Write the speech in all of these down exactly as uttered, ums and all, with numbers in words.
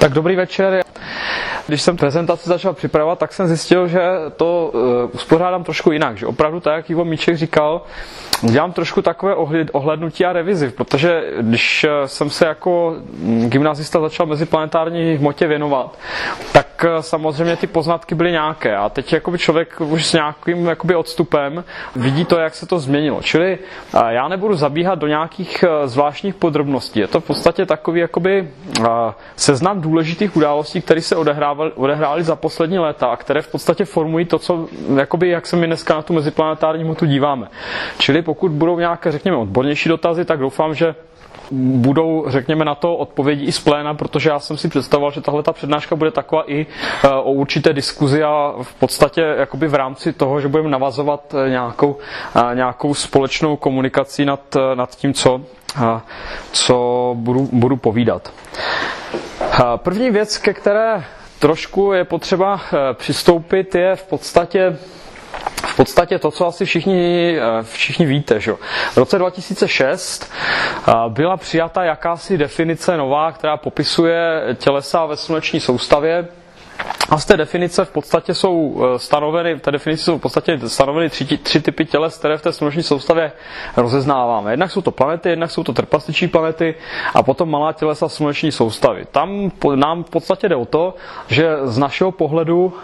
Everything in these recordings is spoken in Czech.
Tak dobrý večer. Když jsem prezentaci začal připravovat, tak jsem zjistil, že to uh, uspořádám trošku jinak. Že opravdu tak, jak Ivo Míček říkal, dělám trošku takové ohlédnutí a revizi, protože když jsem se jako gymnazista začal meziplanetární hmotě věnovat, tak samozřejmě ty poznatky byly nějaké. A teď jakoby člověk už s nějakým jakoby odstupem vidí to, jak se to změnilo. Čili já nebudu zabíhat do nějakých zvláštních podrobností. Je to v podstatě takový jakoby seznam důležitých událostí, které se odehrávaly, odehrály za poslední léta a které v podstatě formují to, co, jakoby, jak se my dneska na tu meziplanetární hmotu díváme. Čili pokud budou nějaké, řekněme, odbornější dotazy, tak doufám, že budou, řekněme, na to odpovědi i z pléna, protože já jsem si představoval, že tahle ta přednáška bude taková i o určité diskuzi a v podstatě jakoby v rámci toho, že budeme navazovat nějakou, nějakou společnou komunikaci nad, nad tím, co, co budu, budu povídat. První věc, ke které trošku je potřeba přistoupit, je v podstatě V podstatě to, co asi všichni, všichni víte. Že? V roce dva tisíce šest byla přijata jakási definice nová, která popisuje tělesa ve sluneční soustavě. A z té definice v podstatě jsou stanoveny, v té definici jsou v podstatě stanoveny tři, tři typy těles, které v té sluneční soustavě rozeznáváme. Jednak jsou to planety, jednak jsou to trpastičí planety a potom malá tělesa sluneční soustavy. Tam nám v podstatě jde o to, že z našeho pohledu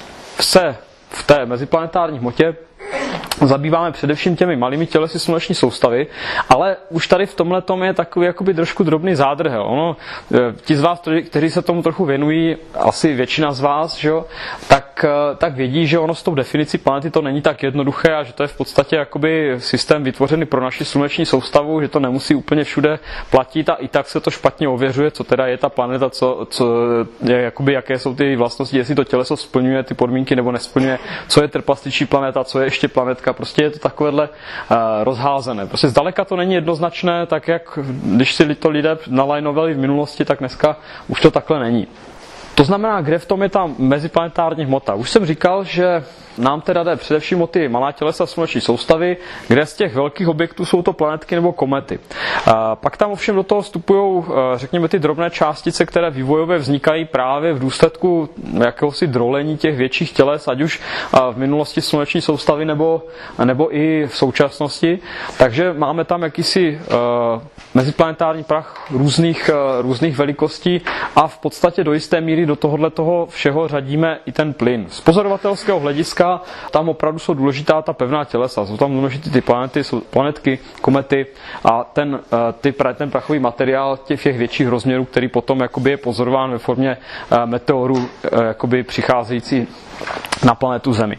se v té meziplanetární hmotě zabýváme především těmi malými tělesy sluneční soustavy, ale už tady v tomhle tom je takový jakoby trošku drobný zádrhel. Ono, ti z vás, kteří se tomu trochu věnují, asi většina z vás, že jo, tak, tak vědí, že ono s tou definicí planety to není tak jednoduché a že to je v podstatě jakoby systém vytvořený pro naši sluneční soustavu, že to nemusí úplně všude platit a i tak se to špatně ověřuje, co teda je ta planeta, co, co je, jakoby, jaké jsou ty vlastnosti, jestli to těleso splňuje ty podmínky nebo nesplňuje, co je trpastičí planeta, co je ještě planetka. Prostě je to takovéhle uh, rozházené. Prostě zdaleka to není jednoznačné, tak jak když si to lidé nalajnovali v minulosti, tak dneska už to takhle není. To znamená, kde v tom je ta meziplanetární hmota. Už jsem říkal, že nám teda jde především o ty malá tělesa sluneční soustavy, kde z těch velkých objektů jsou to planetky nebo komety. Pak tam ovšem do toho vstupují, řekněme, ty drobné částice, které vývojově vznikají právě v důsledku jakéhosi drolení těch větších těles, ať už v minulosti sluneční soustavy nebo, nebo i v současnosti. Takže máme tam jakýsi meziplanetární prach různých, různých velikostí a v podstatě do jisté míry do tohohle toho všeho řadíme i ten plyn. Z pozorovatelského hlediska tam opravdu jsou důležitá ta pevná tělesa. Jsou tam důležité ty planety, jsou planetky, komety a ten, ty, ten prachový materiál těch větších rozměrů, který potom jakoby je pozorován ve formě meteorů jakoby přicházející na planetu Zemi.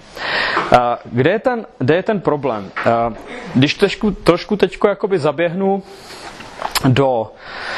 Kde je ten, kde je ten problém? Když trošku, trošku teďko jakoby zaběhnu do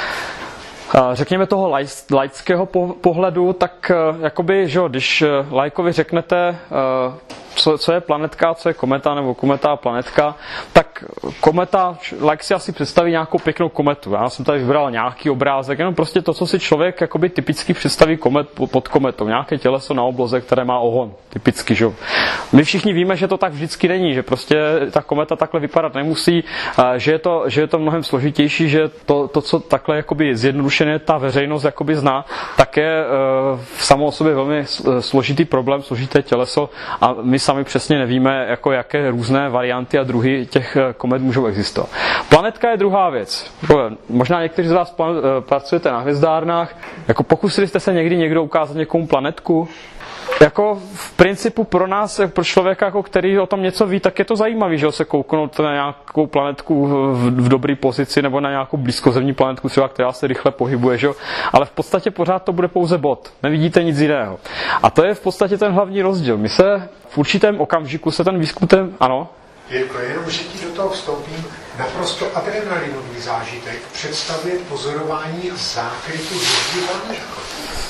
řekněme toho laického pohledu, tak jakoby, že když laikovi řeknete, co, co je planetka, co je kometa nebo kometa a planetka, tak kometa, laik si asi představí nějakou pěknou kometu. Já jsem tady vybral nějaký obrázek, jenom prostě to, co si člověk jakoby typicky představí komet, pod kometou. Nějaké těleso na obloze, které má ohon, typicky, že? My všichni víme, že to tak vždycky není, že prostě ta kometa takhle vypadat nemusí, že je to, že je to mnohem složitější, že to, to co takhle jakoby zjednodušeně ta veřejnost jakoby zná, tak je v samo o sobě velmi složitý problém, složité těleso a my sami přesně nevíme, jako jaké různé varianty a druhy těch komet můžou existovat. Planetka je druhá věc. Možná někteří z vás pracujete na hvězdárnách. Jako pokusili jste se někdy někdo ukázat někomu planetku? Jako v principu pro nás, pro člověka, jako který o tom něco ví, tak je to zajímavé, že se kouknout na nějakou planetku v, v dobré pozici nebo na nějakou blízkozemní planetku, třeba, která se rychle pohybuje, že? Ale v podstatě pořád to bude pouze bod. Nevidíte nic jiného. A to je v podstatě ten hlavní rozdíl. My se v určitém okamžiku se ten výzkum, ano? Jirko, jenom, že ti do toho vstoupím, naprosto adrenalinový zážitek představuje pozorování zákrytu hvězdy Valneřko.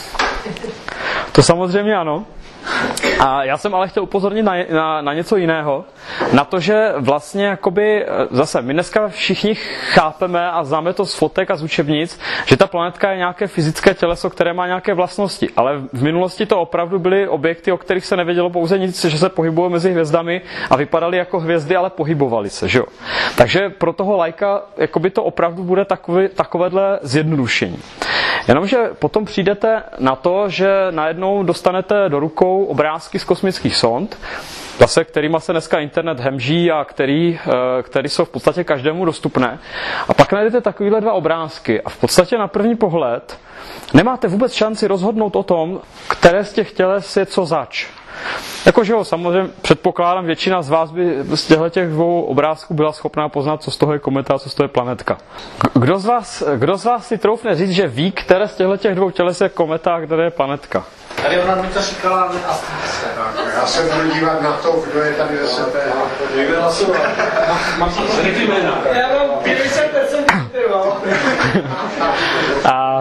To samozřejmě ano. A já jsem ale chtěl upozornit na, na, na něco jiného. Na to, že vlastně jakoby, zase my dneska všichni chápeme a známe to z fotek a z učebnic, že ta planetka je nějaké fyzické těleso, které má nějaké vlastnosti. Ale v minulosti to opravdu byly objekty, o kterých se nevědělo pouze nic, že se pohybují mezi hvězdami a vypadaly jako hvězdy, ale pohybovaly se. Že jo? Takže pro toho laika jakoby to opravdu bude takové, takovéhle zjednodušení. Jenomže potom přijdete na to, že najednou dostanete do rukou obrázky z kosmických sond, zase kterýma se dneska internet hemží a který, který jsou v podstatě každému dostupné. A pak najdete takovýhle dva obrázky a v podstatě na první pohled nemáte vůbec šanci rozhodnout o tom, které z těch těles je co zač. Jakože jo, samozřejmě předpokládám, většina z vás by z těch dvou obrázků byla schopná poznat, co z toho je kometa a co z toho je planetka. Kdo z vás, kdo z vás si troufne říct, že ví, které z těch dvou těles je kometa a které je planetka? Tady ona mi to říkala asi. Já se budu dívat na to, kdo je tady S P. Někde hlasoval. Mám to řekli jména. Já mám padesát procent a,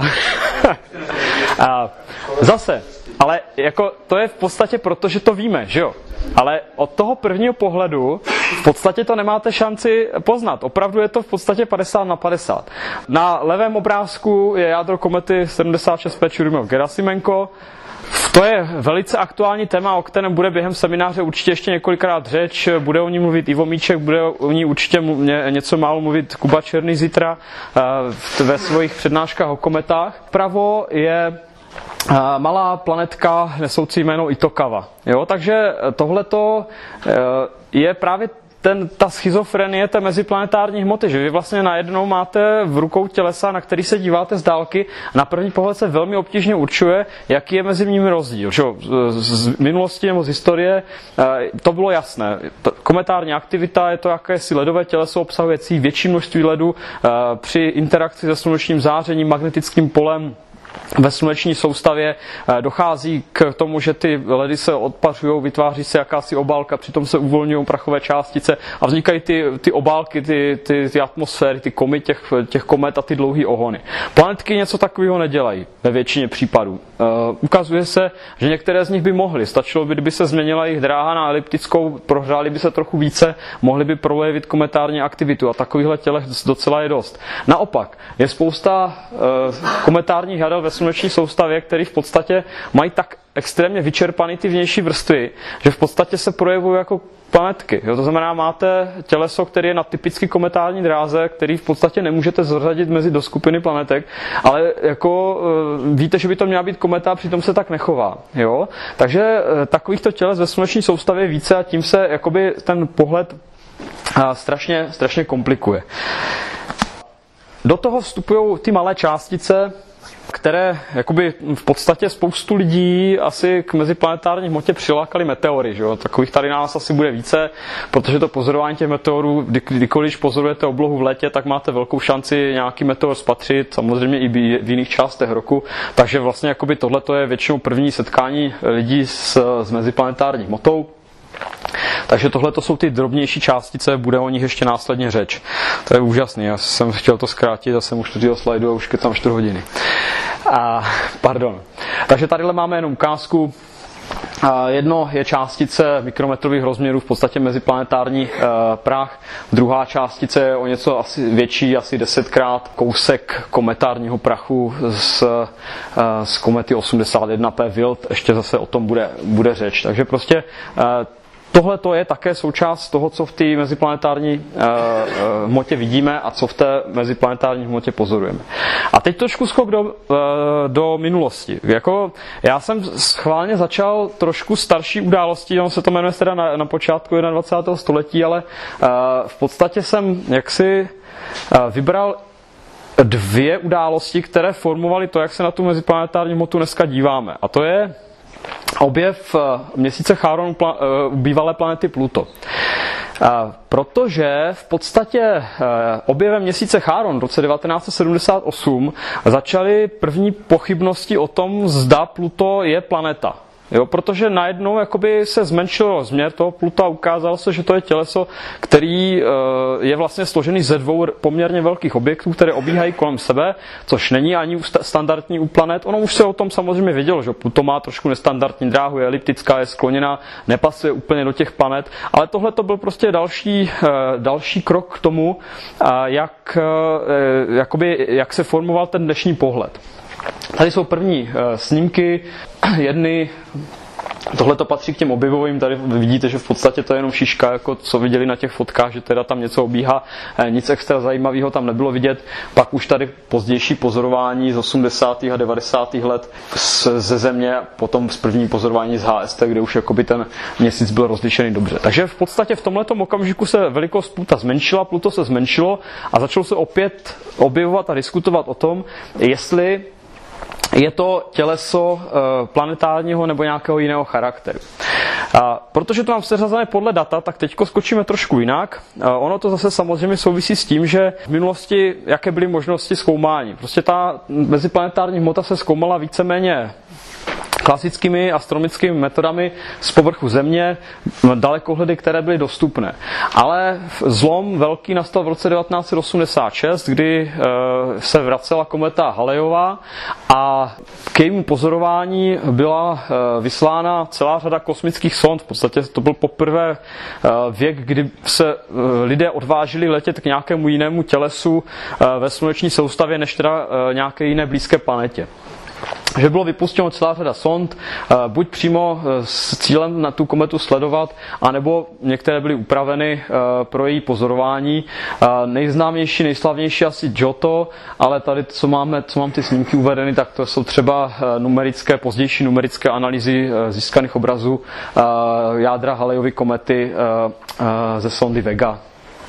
a zase, ale jako to je v podstatě proto, že to víme, že jo? Ale od toho prvního pohledu v podstatě to nemáte šanci poznat. Opravdu je to v podstatě padesát na padesát. Na levém obrázku je jádro komety sedmdesát šest P Churyumov-Gerasimenko. To je velice aktuální téma, o kterém bude během semináře určitě ještě několikrát řeč. Bude o ní mluvit Ivo Míček, bude o ní určitě něco málo mluvit Kuba Černý zítra ve svých přednáškách o kometách. Vpravo je malá planetka nesoucí jméno Itokawa. Jo, takže tohleto je právě ten, ta schizofrenie té meziplanetární hmoty, že vy vlastně najednou máte v rukou tělesa, na který se díváte z dálky, na první pohled se velmi obtížně určuje, jaký je mezi nimi rozdíl. Že? Z minulosti nebo z historie to bylo jasné. Kometární aktivita je to jakési ledové těleso obsahující větší množství ledu při interakci se slunečním zářením, magnetickým polem. Ve sluneční soustavě dochází k tomu, že ty ledy se odpařují, vytváří se jakási obálka, přitom se uvolňují prachové částice a vznikají ty, ty obálky, ty, ty, ty atmosféry, ty komy těch, těch komet a ty dlouhé ohony. Planetky něco takového nedělají ve většině případů. Uh, ukazuje se, že některé z nich by mohly. Stačilo by, kdyby se změnila jejich dráha na eliptickou, prohřáli by se trochu více, mohly by projevit kometární aktivitu a takovýchhle tělech docela je dost. Naopak, je spousta uh, kometárních jadel ve sluneční soustavě, který v podstatě mají tak extrémně vyčerpaný ty vnější vrstvy, že v podstatě se projevují jako planetky. Jo, to znamená, máte těleso, které je na typicky kometární dráze, který v podstatě nemůžete zařadit mezi do skupiny planetek, ale jako víte, že by to měla být kometa, a přitom se tak nechová. Jo? Takže takovýchto těles ve sluneční soustavě je více a tím se jakoby ten pohled strašně, strašně komplikuje. Do toho vstupují ty malé částice, které jakoby v podstatě spoustu lidí asi k meziplanetární hmotě přilákaly meteory. Že jo? Takových tady nás asi bude více, protože to pozorování těch meteorů, kdy, kdykoliv pozorujete oblohu v létě, tak máte velkou šanci nějaký meteor spatřit, samozřejmě i v jiných částech roku. Takže vlastně jakoby tohleto je většinou první setkání lidí s, s meziplanetární hmotou. Takže tohle to jsou ty drobnější částice, bude o nich ještě následně řeč. To je úžasný, já jsem chtěl to zkrátit a jsem už tu slajdu a už kecám čtyři hodiny. A, pardon. Takže tadyhle máme jenom ukázku. Jedno je částice mikrometrových rozměrů, v podstatě meziplanetární e, prach. Druhá částice je o něco asi větší, asi desetkrát kousek kometárního prachu z, e, z komety osmdesát jedna P Wild. Ještě zase o tom bude, bude řeč. Takže prostě e, tohle to je také součást toho, co v té meziplanetární uh, uh, hmotě vidíme a co v té meziplanetární hmotě pozorujeme. A teď trošku skok do, uh, do minulosti. Jako, já jsem schválně začal trošku starší události, on se to jmenuje teda na, na počátku dvacátého prvního století, ale uh, v podstatě jsem jaksi uh, vybral dvě události, které formovaly to, jak se na tu meziplanetární hmotu dneska díváme. A to je objev měsíce Charon u bývalé planety Pluto. Protože v podstatě objevem měsíce Charon v roce devatenáct set sedmdesát osm začaly první pochybnosti o tom, zda Pluto je planeta. Jo, protože najednou jakoby se zmenšil rozměr toho Pluta a ukázalo se, že to je těleso, který je vlastně složený ze dvou poměrně velkých objektů, které obíhají kolem sebe, což není ani standardní u planet. Ono už se o tom samozřejmě vědělo, že Pluto má trošku nestandardní dráhu, je eliptická, je skloněná, nepasuje úplně do těch planet, ale tohle to byl prostě další, další krok k tomu, jak, jakoby, jak se formoval ten dnešní pohled. Tady jsou první snímky, jedny Tohle to patří k těm objevovým, tady vidíte, že v podstatě to je jenom šiška, jako co viděli na těch fotkách, že teda tam něco obíhá, nic extra zajímavého tam nebylo vidět. Pak už tady pozdější pozorování z osmdesátých a devadesátých let ze Země, potom z první pozorování z H S T, kde už jakoby ten měsíc byl rozlišený dobře. Takže v podstatě v tomhletom okamžiku se velikost Pluta zmenšila, Pluto se zmenšilo a začalo se opět objevovat a diskutovat o tom, jestli je to těleso planetárního nebo nějakého jiného charakteru. A protože to mám seřazené podle data, tak teď skočíme trošku jinak. A ono to zase samozřejmě souvisí s tím, že v minulosti jaké byly možnosti zkoumání. Prostě ta meziplanetární hmota se zkoumala víceméně klasickými astronomickými metodami z povrchu Země, dalekohledy, které byly dostupné. Ale zlom velký nastal v roce devatenáct set osmdesát šest, kdy se vracela kometa Halleyova a k jejímu pozorování byla vyslána celá řada kosmických sond. V podstatě to byl poprvé věk, kdy se lidé odvážili letět k nějakému jinému tělesu ve sluneční soustavě, než teda nějaké jiné blízké planetě. Že bylo vypustěno celá řada sond, buď přímo s cílem na tu kometu sledovat, anebo některé byly upraveny pro její pozorování. Nejznámější, nejslavnější asi Giotto, ale tady, co máme, co mám ty snímky uvedeny, tak to jsou třeba numerické, pozdější numerické analýzy získaných obrazů jádra Halleyovy komety ze sondy Vega.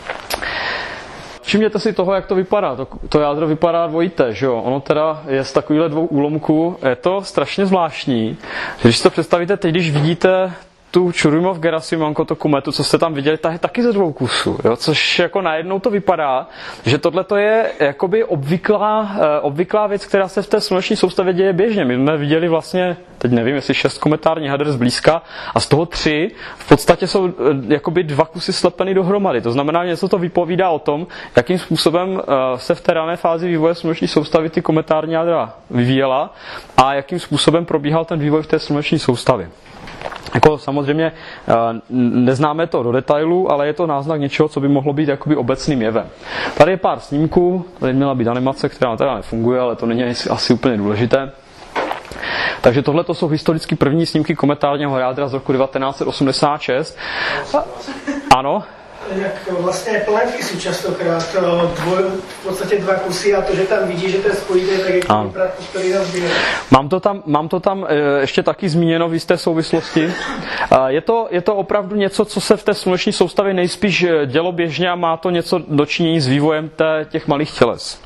Všimněte si toho, jak to vypadá. To, to jádro vypadá dvojité, že jo? Ono teda je z takovýchhle dvou úlomků. Je to strašně zvláštní. Když si to představíte, teď když vidíte tu Churyumov-Gerasimenko, tu kometu, co jste tam viděli, ta je taky ze dvou kusů, jo? Což jako najednou to vypadá, že tohle je jakoby obvyklá, obvyklá věc, která se v té sluneční soustavě děje běžně. My jsme viděli vlastně, teď nevím, jestli šest kometárních hader zblízka a z toho tři v podstatě jsou jakoby dva kusy slepeny dohromady. To znamená, že něco to vypovídá o tom, jakým způsobem se v té rané fázi vývoje sluneční soustavy ty kometární jádra vyvíjela a jakým způsobem probíhal ten vývoj v té sluneční soustavě. Jako samozřejmě neznáme to do detailu, ale je to náznak něčeho, co by mohlo být jakoby obecným jevem. Tady je pár snímků, tady měla být animace, která teda nefunguje, ale to není asi úplně důležité. Takže tohle to jsou historicky první snímky kometárního jádra z roku devatenáct set osmdesát šest. Ano. Jak vlastně planetky jsou častokrát dvoj, v podstatě dva kusy a to, že tam vidí, že to je spojité, tak je to který nazbírat. Mám to tam, mám to tam ještě taky zmíněno v jisté souvislosti. Je to, je to opravdu něco, co se v té sluneční soustavě nejspíš dělo běžně a má to něco dočinění s vývojem té, těch malých těles.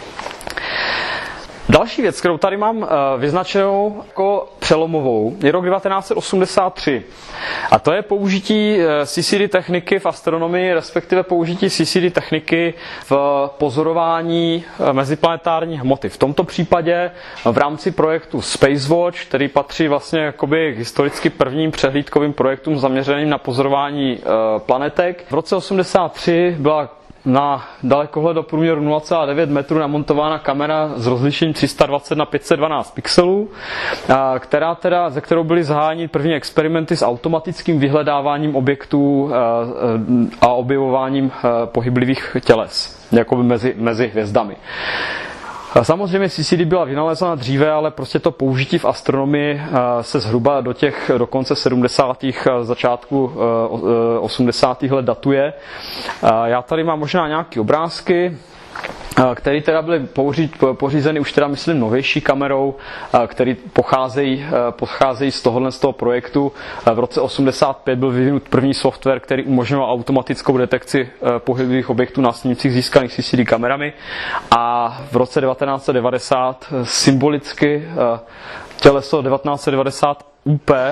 Další věc, kterou tady mám vyznačenou jako přelomovou, je rok devatenáct set osmdesát tři. A to je použití C C D techniky v astronomii, respektive použití C C D techniky v pozorování meziplanetární hmoty. V tomto případě v rámci projektu Spacewatch, který patří vlastně jakoby historicky prvním přehlídkovým projektům zaměřeným na pozorování planetek. V roce osmdesát tři byla na dalekohled do průměru nula celá devět metrů namontována kamera s rozlišením tři sta dvacet na pět set dvanáct pixelů, která teda, ze kterou byly zahájeny první experimenty s automatickým vyhledáváním objektů a objevováním pohyblivých těles, jakoby mezi, mezi hvězdami. Samozřejmě C C D byla vynalezena dříve, ale prostě to použití v astronomii se zhruba do těch do konce sedmdesátých začátku osmdesátých let datuje. Já tady mám možná nějaké obrázky, které teda byly pořízeny už teda myslím novější kamerou, které pocházejí, pocházejí z tohohle z toho projektu. V roce osmdesát pět byl vyvinut první software, který umožňoval automatickou detekci pohyblivých objektů na snímcích získaných C C D kamerami a v roce devatenáct set devadesát symbolicky těleso devatenáct set devadesát U P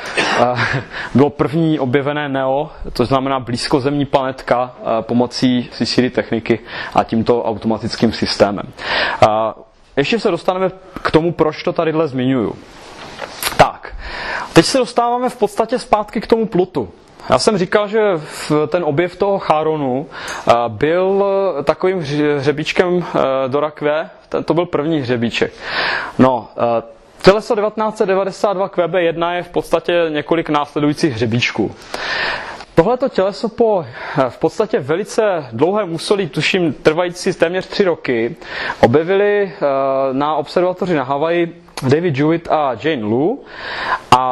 bylo první objevené NEO, to znamená blízkozemní planetka pomocí C C D techniky a tímto automatickým systémem. Ještě se dostaneme k tomu, proč to tadyhle zmiňuju. Tak, teď se dostáváme v podstatě zpátky k tomu Plutu. Já jsem říkal, že ten objev toho Charonu byl takovým hřebíčkem do rakve, to byl první hřebíček. No, těleso devatenáct set devadesát dva Q B jedna je v podstatě několik následujících hřebíčků. Tohleto těleso po v podstatě velice dlouhém úsilí, tuším trvající téměř tři roky, objevili na observatoři na Havaji David Jewitt a Jane Lu a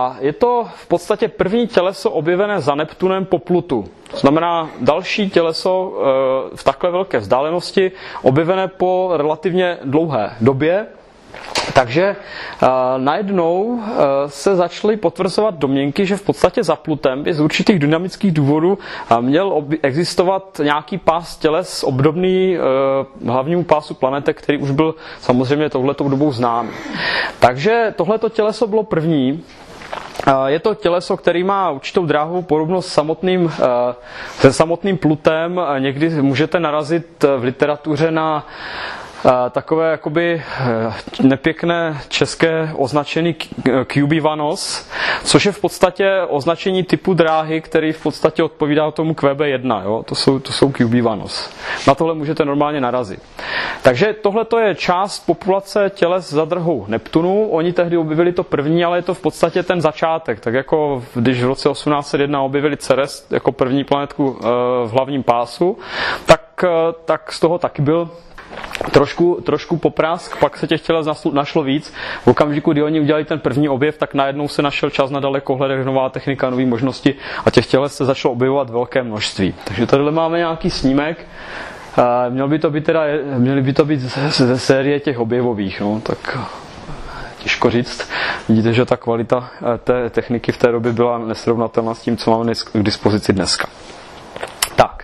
A je to v podstatě první těleso objevené za Neptunem po Plutu. To znamená další těleso v takhle velké vzdálenosti, objevené po relativně dlouhé době. Takže uh, najednou uh, se začaly potvrzovat domněnky, že v podstatě za Plutem by z určitých dynamických důvodů uh, měl obi- existovat nějaký pás těles obdobný uh, hlavnímu pásu planety, který už byl samozřejmě touhletou dobou známý. Takže tohleto těleso bylo první. Je to těleso, který má určitou dráhovou podobnost s samotným, se samotným Plutem. Někdy můžete narazit v literatuře na takové jakoby nepěkné české označení Cubivanos, což je v podstatě označení typu dráhy, který v podstatě odpovídá tomu Q B jedna. Jo? To jsou, to jsou Cubivanos. Na tohle můžete normálně narazit. Takže tohle je část populace těles za drahou Neptunu. Oni tehdy objevili to první, ale je to v podstatě ten začátek. Tak jako když v roce osmnáct set jedna objevili Ceres jako první planetku v hlavním pásu, tak, tak z toho taky byl Trošku, trošku poprásk, pak se těch těles našlo víc. V okamžiku, kdy oni udělali ten první objev, tak najednou se našel čas na dalekohledech, nová technika, nové možnosti a těch těles se začalo objevovat velké množství. Takže tady máme nějaký snímek. Měl by to být teda, měly by to být ze série těch objevových, no, tak těžko říct. Vidíte, že ta kvalita té techniky v té době byla nesrovnatelná s tím, co máme k dispozici dneska. Tak.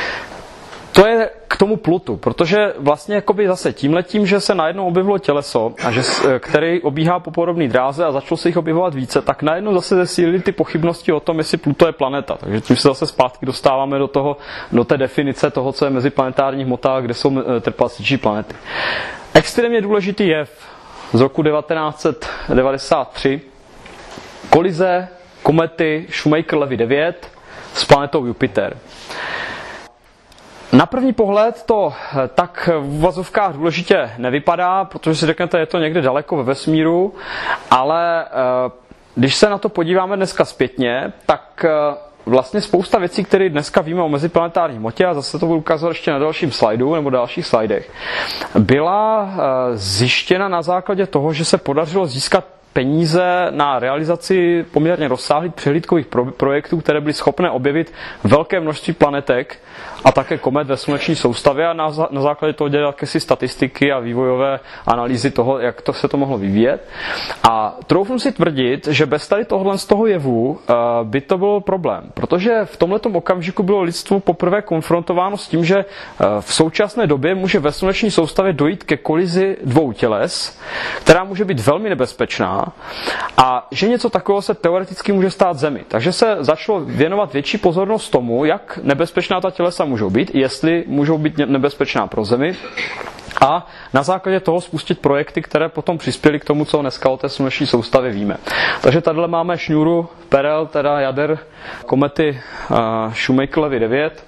To je k tomu Plutu, protože vlastně jakoby zase tímhletím, že se najednou objevilo těleso, a že, který obíhá po podobné dráze a začalo se jich objevovat více, tak najednou zase zesílily ty pochybnosti o tom, jestli Pluto je planeta. Takže tím se zase zpátky dostáváme do, toho, do té definice toho, co je meziplanetární hmota, kde jsou trpasličí planety. Extrémně důležitý jev z roku devatenáct set devadesát tři, kolize komety Shoemaker-Levy devět s planetou Jupiter. Na první pohled to tak v uvazovkách důležitě nevypadá, protože si řeknete, je to někde daleko ve vesmíru, ale když se na to podíváme dneska zpětně, tak vlastně spousta věcí, které dneska víme o meziplanetární hmotě, a zase to budu ukázat ještě na dalším slajdu nebo dalších slajdech, byla zjištěna na základě toho, že se podařilo získat peníze na realizaci poměrně rozsáhlých přehlídkových pro- projektů, které byly schopné objevit velké množství planetek a také komet ve sluneční soustavě a na, za- na základě toho dělat jakési statistiky a vývojové analýzy toho, jak to se to mohlo vyvíjet. A troufnu si tvrdit, že bez tady tohohle z toho jevu uh, by to byl problém, protože v tomhletom okamžiku bylo lidstvo poprvé konfrontováno s tím, že uh, v současné době může ve sluneční soustavě dojít ke kolizi dvou těles, která může být velmi nebezpečná, a že něco takového se teoreticky může stát Zemi. Takže se začalo věnovat větší pozornost tomu, jak nebezpečná ta tělesa můžou být, jestli můžou být nebezpečná pro Zemi, a na základě toho spustit projekty, které potom přispěly k tomu, co dneska o té sluneční soustavě víme. Takže tady máme šňůru perel, teda jader komety uh, Shoemaker-Levy devět.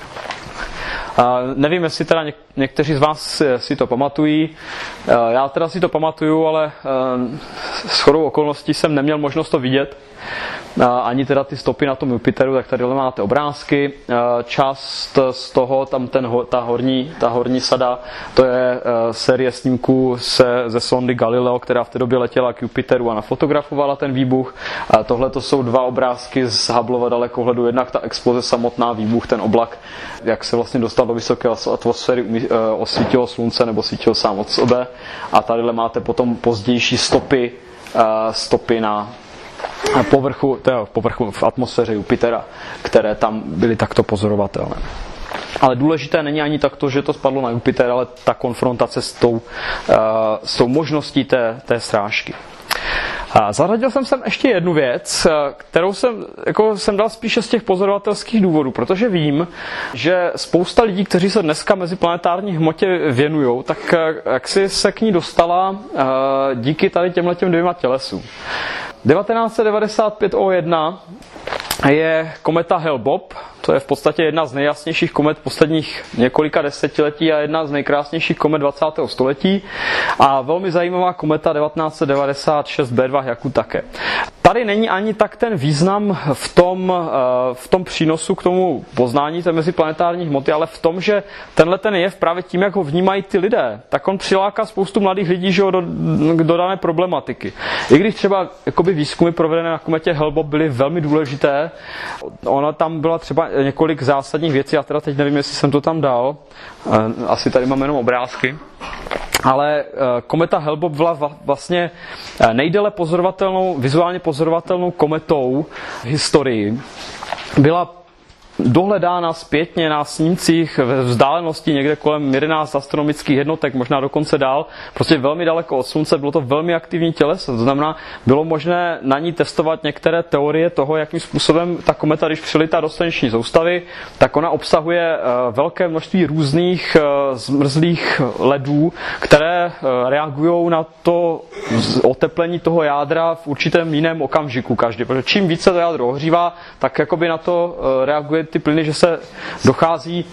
Uh, nevím, jestli teda něk- někteří z vás si, si to pamatují. Uh, já teda si to pamatuju, ale uh, shodou okolností jsem neměl možnost to vidět. Uh, ani teda ty stopy na tom Jupiteru, tak tady máte obrázky. Uh, část z toho, tam ten, ta, horní, ta horní sada, to je uh, série snímků se, ze sondy Galileo, která v té době letěla k Jupiteru a nafotografovala ten výbuch. Uh, Tohle to jsou dva obrázky z Hubbleova dalekohledu. Jednak ta exploze samotná, výbuch, ten oblak, jak se vlastně dostal do vysoké atmosféry, uh, osvítilo slunce nebo svítilo sám od sebe. A tady máte potom pozdější stopy, uh, stopy na povrchu, teda povrchu v atmosféře Jupitera, které tam byly takto pozorovatelné. Ale důležité není ani tak to, že to spadlo na Jupiter, ale ta konfrontace s tou, uh, s tou možností té, té srážky. A zařadil jsem sem ještě jednu věc, kterou jsem, jako jsem dal spíše z těch pozorovatelských důvodů, protože vím, že spousta lidí, kteří se dneska meziplanetární hmotě věnujou, tak jak si se k ní dostala uh, díky tady těmhletěm dvěma tělesům. devatenáct set devadesát pět O jedna je kometa Hale-Bopp. To je v podstatě jedna z nejjasnějších komet posledních několika desetiletí a jedna z nejkrásnějších komet dvacátého století. A velmi zajímavá kometa devatenáct set devadesát šest B dva Jakku také. tady není ani tak ten význam v tom, v tom přínosu k tomu poznání té meziplanetární hmoty, ale v tom, že tenhle ten jev právě tím, jak ho vnímají ty lidé, tak on přiláká spoustu mladých lidí, že jo, do, do dané problematiky. I když třeba jakoby výzkumy provedené na kometě Hale-Bopp byly velmi důležité, ona tam byla třeba několik zásadních věcí, já teda teď nevím, jestli jsem to tam dal, asi tady mám jenom obrázky, ale kometa Hale-Bopp byla vlastně nejdéle pozorovatelnou, vizuálně pozorovatelnou kometou v historii. Byla dohledána zpětně na snímcích ve vzdálenosti někde kolem jedenáct astronomických jednotek, možná dokonce dál, prostě velmi daleko od Slunce, bylo to velmi aktivní těleso, to znamená, bylo možné na ní testovat některé teorie toho, jakým způsobem ta kometa, když přilítá do slunční soustavy, tak ona obsahuje velké množství různých zmrzlých ledů, které reagují na to oteplení toho jádra v určitém jiném okamžiku každý, protože čím více to jádro ohřívá, tak jakoby na to reaguje ty plyny, že se dochází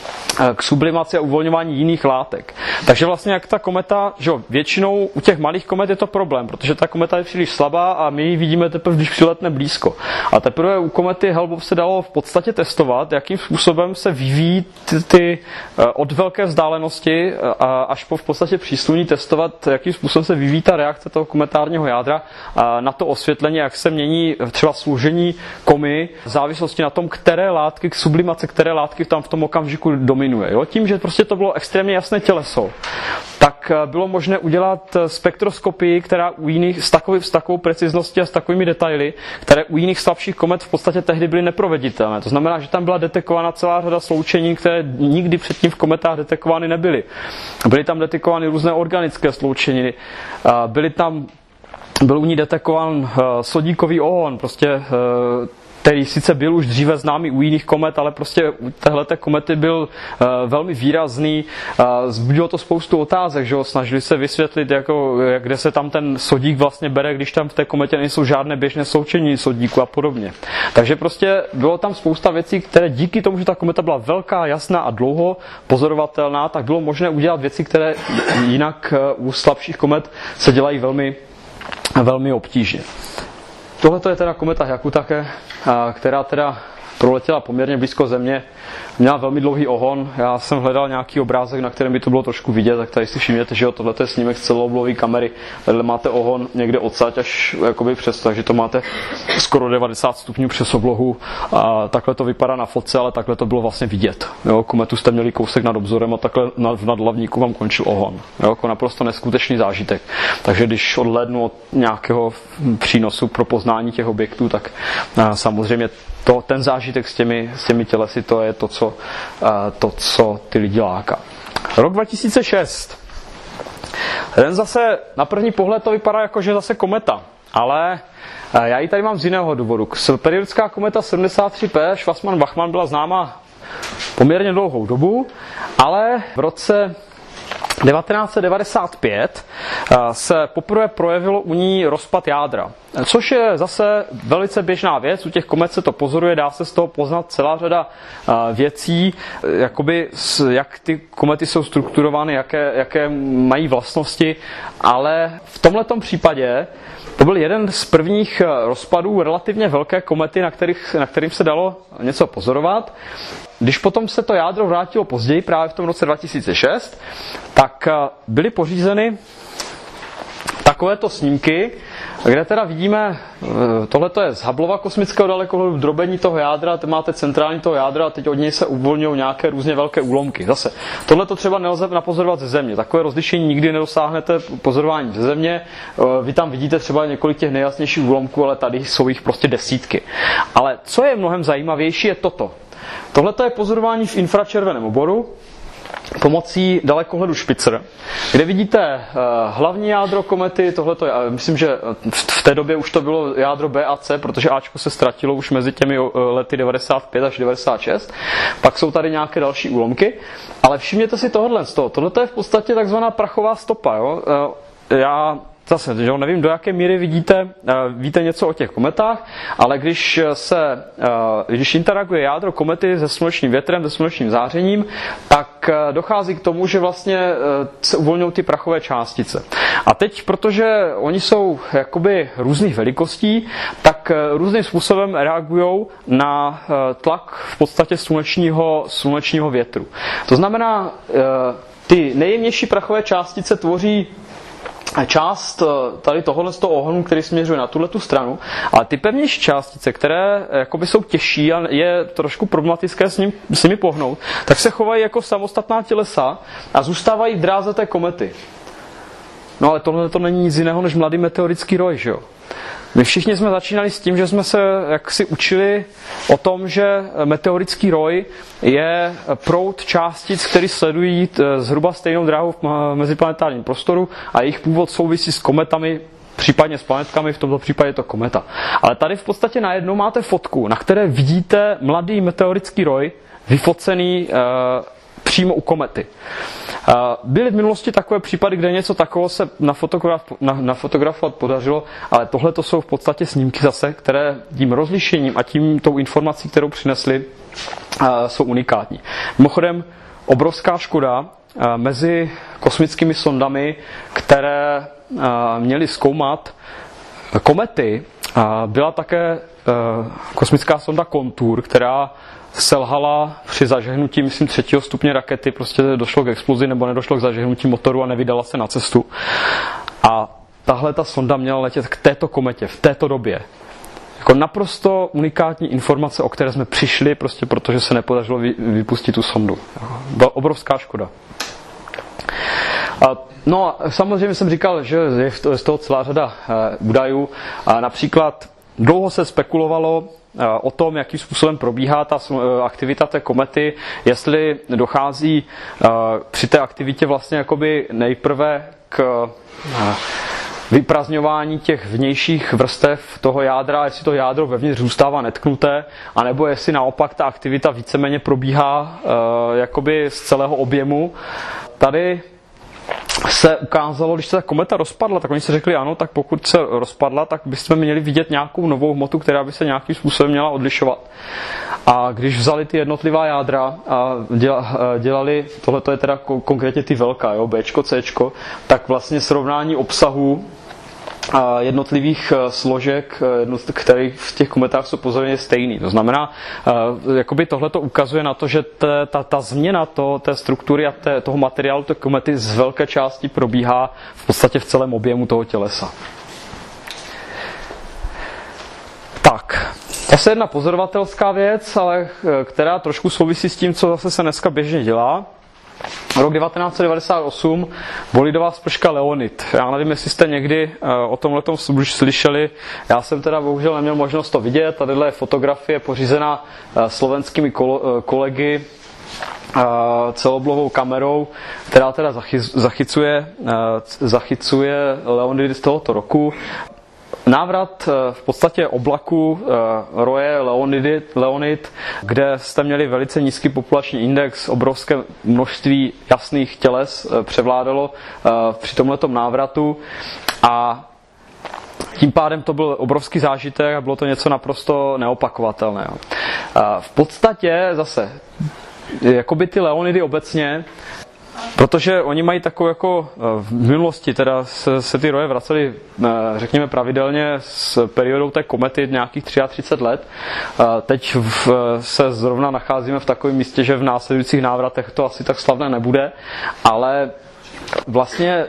k sublimaci a uvolňování jiných látek. Takže vlastně jak ta kometa, že jo, většinou u těch malých komet je to problém, protože ta kometa je příliš slabá a my ji vidíme teprve, když přiletne blízko. A teprve u komety Hale-Bopp se dalo v podstatě testovat, jakým způsobem se vyvíjí ty, ty od velké vzdálenosti a až po v podstatě přísluní testovat, jakým způsobem se vyvíjí ta reakce toho kometárního jádra na to osvětlení, jak se mění třeba složení komy v závislosti na tom, které látky, sublimace, které látky tam v tom okamžiku dominují. Jo? Tím, že prostě to bylo extrémně jasné těleso, tak bylo možné udělat spektroskopii, která u jiných s, takový, s takovou precizností a s takovými detaily, které u jiných slabších komet v podstatě tehdy byly neproveditelné. To znamená, že tam byla detekována celá řada sloučení, které nikdy předtím v kometách detekovány nebyly. Byly tam detekovány různé organické sloučeniny, byly tam, byl u ní detekován sodíkový ohon, prostě který sice byl už dříve známý u jiných komet, ale prostě u téhleté komety byl uh, velmi výrazný. Uh, zbudilo to spoustu otázek, že jo? Snažili se vysvětlit, jako, kde se tam ten sodík vlastně bere, když tam v té kometě nejsou žádné běžné sloučení sodíku a podobně. Takže prostě bylo tam spousta věcí, které díky tomu, že ta kometa byla velká, jasná a dlouho pozorovatelná, tak bylo možné udělat věci, které jinak uh, u slabších komet se dělají velmi, velmi obtížně. Tohle je teda kometa Hyakutake, která teda proletěla poměrně blízko Země, měla velmi dlouhý ohon. Já jsem hledal nějaký obrázek, na kterém by to bylo trošku vidět, tak tady si všimněte, že jo, tohle je snímek z celooblohové kamery. Tady máte ohon někde odsaď až jakoby přes, takže to máte skoro devadesát stupňů přes oblohu. A takhle to vypadá na fotce, ale takhle to bylo vlastně vidět. Jo, kometu jste měli kousek nad obzorem a takhle v nadhlavníku vám končil ohon. Jo, jako naprosto neskutečný zážitek. Takže když odhlédnu od nějakého přínosu pro poznání těch objektů, tak samozřejmě to, ten zážitek s těmi, s těmi tělesy, to je to co, to, co ty lidi láká. Rok dva tisíce šest. Ten zase, na první pohled to vypadá jako, že zase kometa, ale já ji tady mám z jiného důvodu. Periodická kometa sedmdesát tři P Schwarzmann-Bachmann byla známa poměrně dlouhou dobu, ale v roce devatenáct set devadesát pět se poprvé projevilo u ní rozpad jádra, což je zase velice běžná věc, u těch komet se to pozoruje, dá se z toho poznat celá řada věcí, jakoby, jak ty komety jsou strukturovány, jaké, jaké mají vlastnosti, ale v tomhletom případě to byl jeden z prvních rozpadů relativně velké komety, na, kterých, na kterým se dalo něco pozorovat. Když potom se to jádro vrátilo později, právě v tom roce dva tisíce šest, tak byly pořízeny takovéto snímky, kde teda vidíme, tohleto je z Hubbleova kosmického dalekohledu, drobení toho jádra, teď máte centrální toho jádra a teď od něj se uvolňují nějaké různě velké úlomky. Zase, tohleto třeba nelze napozorovat ze Země, takové rozlišení nikdy nedosáhnete pozorování ze Země, vy tam vidíte třeba několik těch nejjasnějších úlomků, ale tady jsou jich prostě desítky. Ale co je mnohem zajímavější, je toto. Tohleto je pozorování v infračerveném oboru pomocí dalekohledu Spitzer, kde vidíte uh, hlavní jádro komety, tohleto je, myslím, že v té době už to bylo jádro B a C, protože Ačko se ztratilo už mezi těmi uh, lety devadesát pět až devadesát šest, pak jsou tady nějaké další úlomky, ale všimněte si tohle z toho, tohleto je v podstatě takzvaná prachová stopa, jo? Uh, já Zase, že nevím, do jaké míry vidíte, víte něco o těch kometách, ale když se, když interaguje jádro komety se slunečním větrem, se slunečním zářením, tak tak dochází k tomu, že vlastně se uvolňují ty prachové částice. A teď, protože oni jsou jakoby různých velikostí, tak různým způsobem reagují na tlak v podstatě slunečního, slunečního větru. To znamená, ty nejjemnější prachové částice tvoří část tady tohohle z toho ohonu, který směřuje na tuhletu stranu, ale ty pevnější částice, které jakoby jsou těžší a je trošku problematické s, ním, s nimi pohnout, tak se chovají jako samostatná tělesa a zůstávají v dráze té komety. No ale tohle to není nic jiného než mladý meteorický roj, že jo? My všichni jsme začínali s tím, že jsme se jaksi učili o tom, že meteorický roj je proud částic, který sledují zhruba stejnou dráhu v meziplanetárním prostoru a jejich původ souvisí s kometami, případně s planetkami, v tomto případě je to kometa. Ale tady v podstatě najednou máte fotku, na které vidíte mladý meteorický roj vyfocený e, přímo u komety. Byly v minulosti takové případy, kde něco takového se nafotografovat podařilo, ale tohle to jsou v podstatě snímky zase, které tím rozlišením a tím tou informací, kterou přinesli, jsou unikátní. Mimochodem, obrovská škoda mezi kosmickými sondami, které měly zkoumat komety, byla také kosmická sonda Contour, která selhala při zažehnutí, myslím, třetího stupně rakety, prostě došlo k explozi nebo nedošlo k zažehnutí motoru a nevydala se na cestu. A tahle ta sonda měla letět k této kometě v této době. Jako naprosto unikátní informace, o které jsme přišli, prostě protože se nepodařilo vypustit tu sondu. Byla obrovská škoda. A no a samozřejmě jsem říkal, že je z toho celá řada údajů. Například dlouho se spekulovalo o tom, jakým způsobem probíhá ta aktivita té komety, jestli dochází při té aktivitě vlastně jakoby nejprve k vyprazňování těch vnějších vrstev toho jádra, jestli to jádro vevnitř zůstává netknuté, anebo jestli naopak ta aktivita víceméně probíhá jakoby z celého objemu. Tady se ukázalo, když se ta kometa rozpadla, tak oni si řekli, ano, tak pokud se rozpadla, tak bychom měli vidět nějakou novou hmotu, která by se nějakým způsobem měla odlišovat. A když vzali ty jednotlivá jádra a dělali, tohle je teda konkrétně ty velká, jo, Bčko, Cčko, tak vlastně srovnání obsahu jednotlivých složek, které v těch kometách jsou pozorně stejný. To znamená, jakoby tohleto ukazuje na to, že te, ta, ta změna to, té struktury a té, toho materiálu té komety z velké části probíhá v podstatě v celém objemu toho tělesa. Tak, zase jedna pozorovatelská věc, ale která trošku souvisí s tím, co zase se dneska běžně dělá. Rok devatenáct set devadesát osm, bolidová sprška Leonid. Já nevím, jestli jste někdy o tomhletom už slyšeli. Já jsem teda bohužel neměl možnost to vidět. Tadyhle je fotografie pořízená slovenskými kolegy celoblovou kamerou, která teda zachycuje, zachycuje Leonidy z tohoto roku. Návrat v podstatě oblaku roje Leonid, Leonid, kde jste měli velice nízký populační index, obrovské množství jasných těles převládalo při tomhletom návratu a tím pádem to byl obrovský zážitek a bylo to něco naprosto neopakovatelného. V podstatě zase, jakoby ty Leonidy obecně, protože oni mají takovou jako v minulosti, teda se, se ty roje vracely, řekněme, pravidelně s periodou té komety nějakých třicet tři let. Teď v, se zrovna nacházíme v takovém místě, že v následujících návratech to asi tak slavné nebude, ale vlastně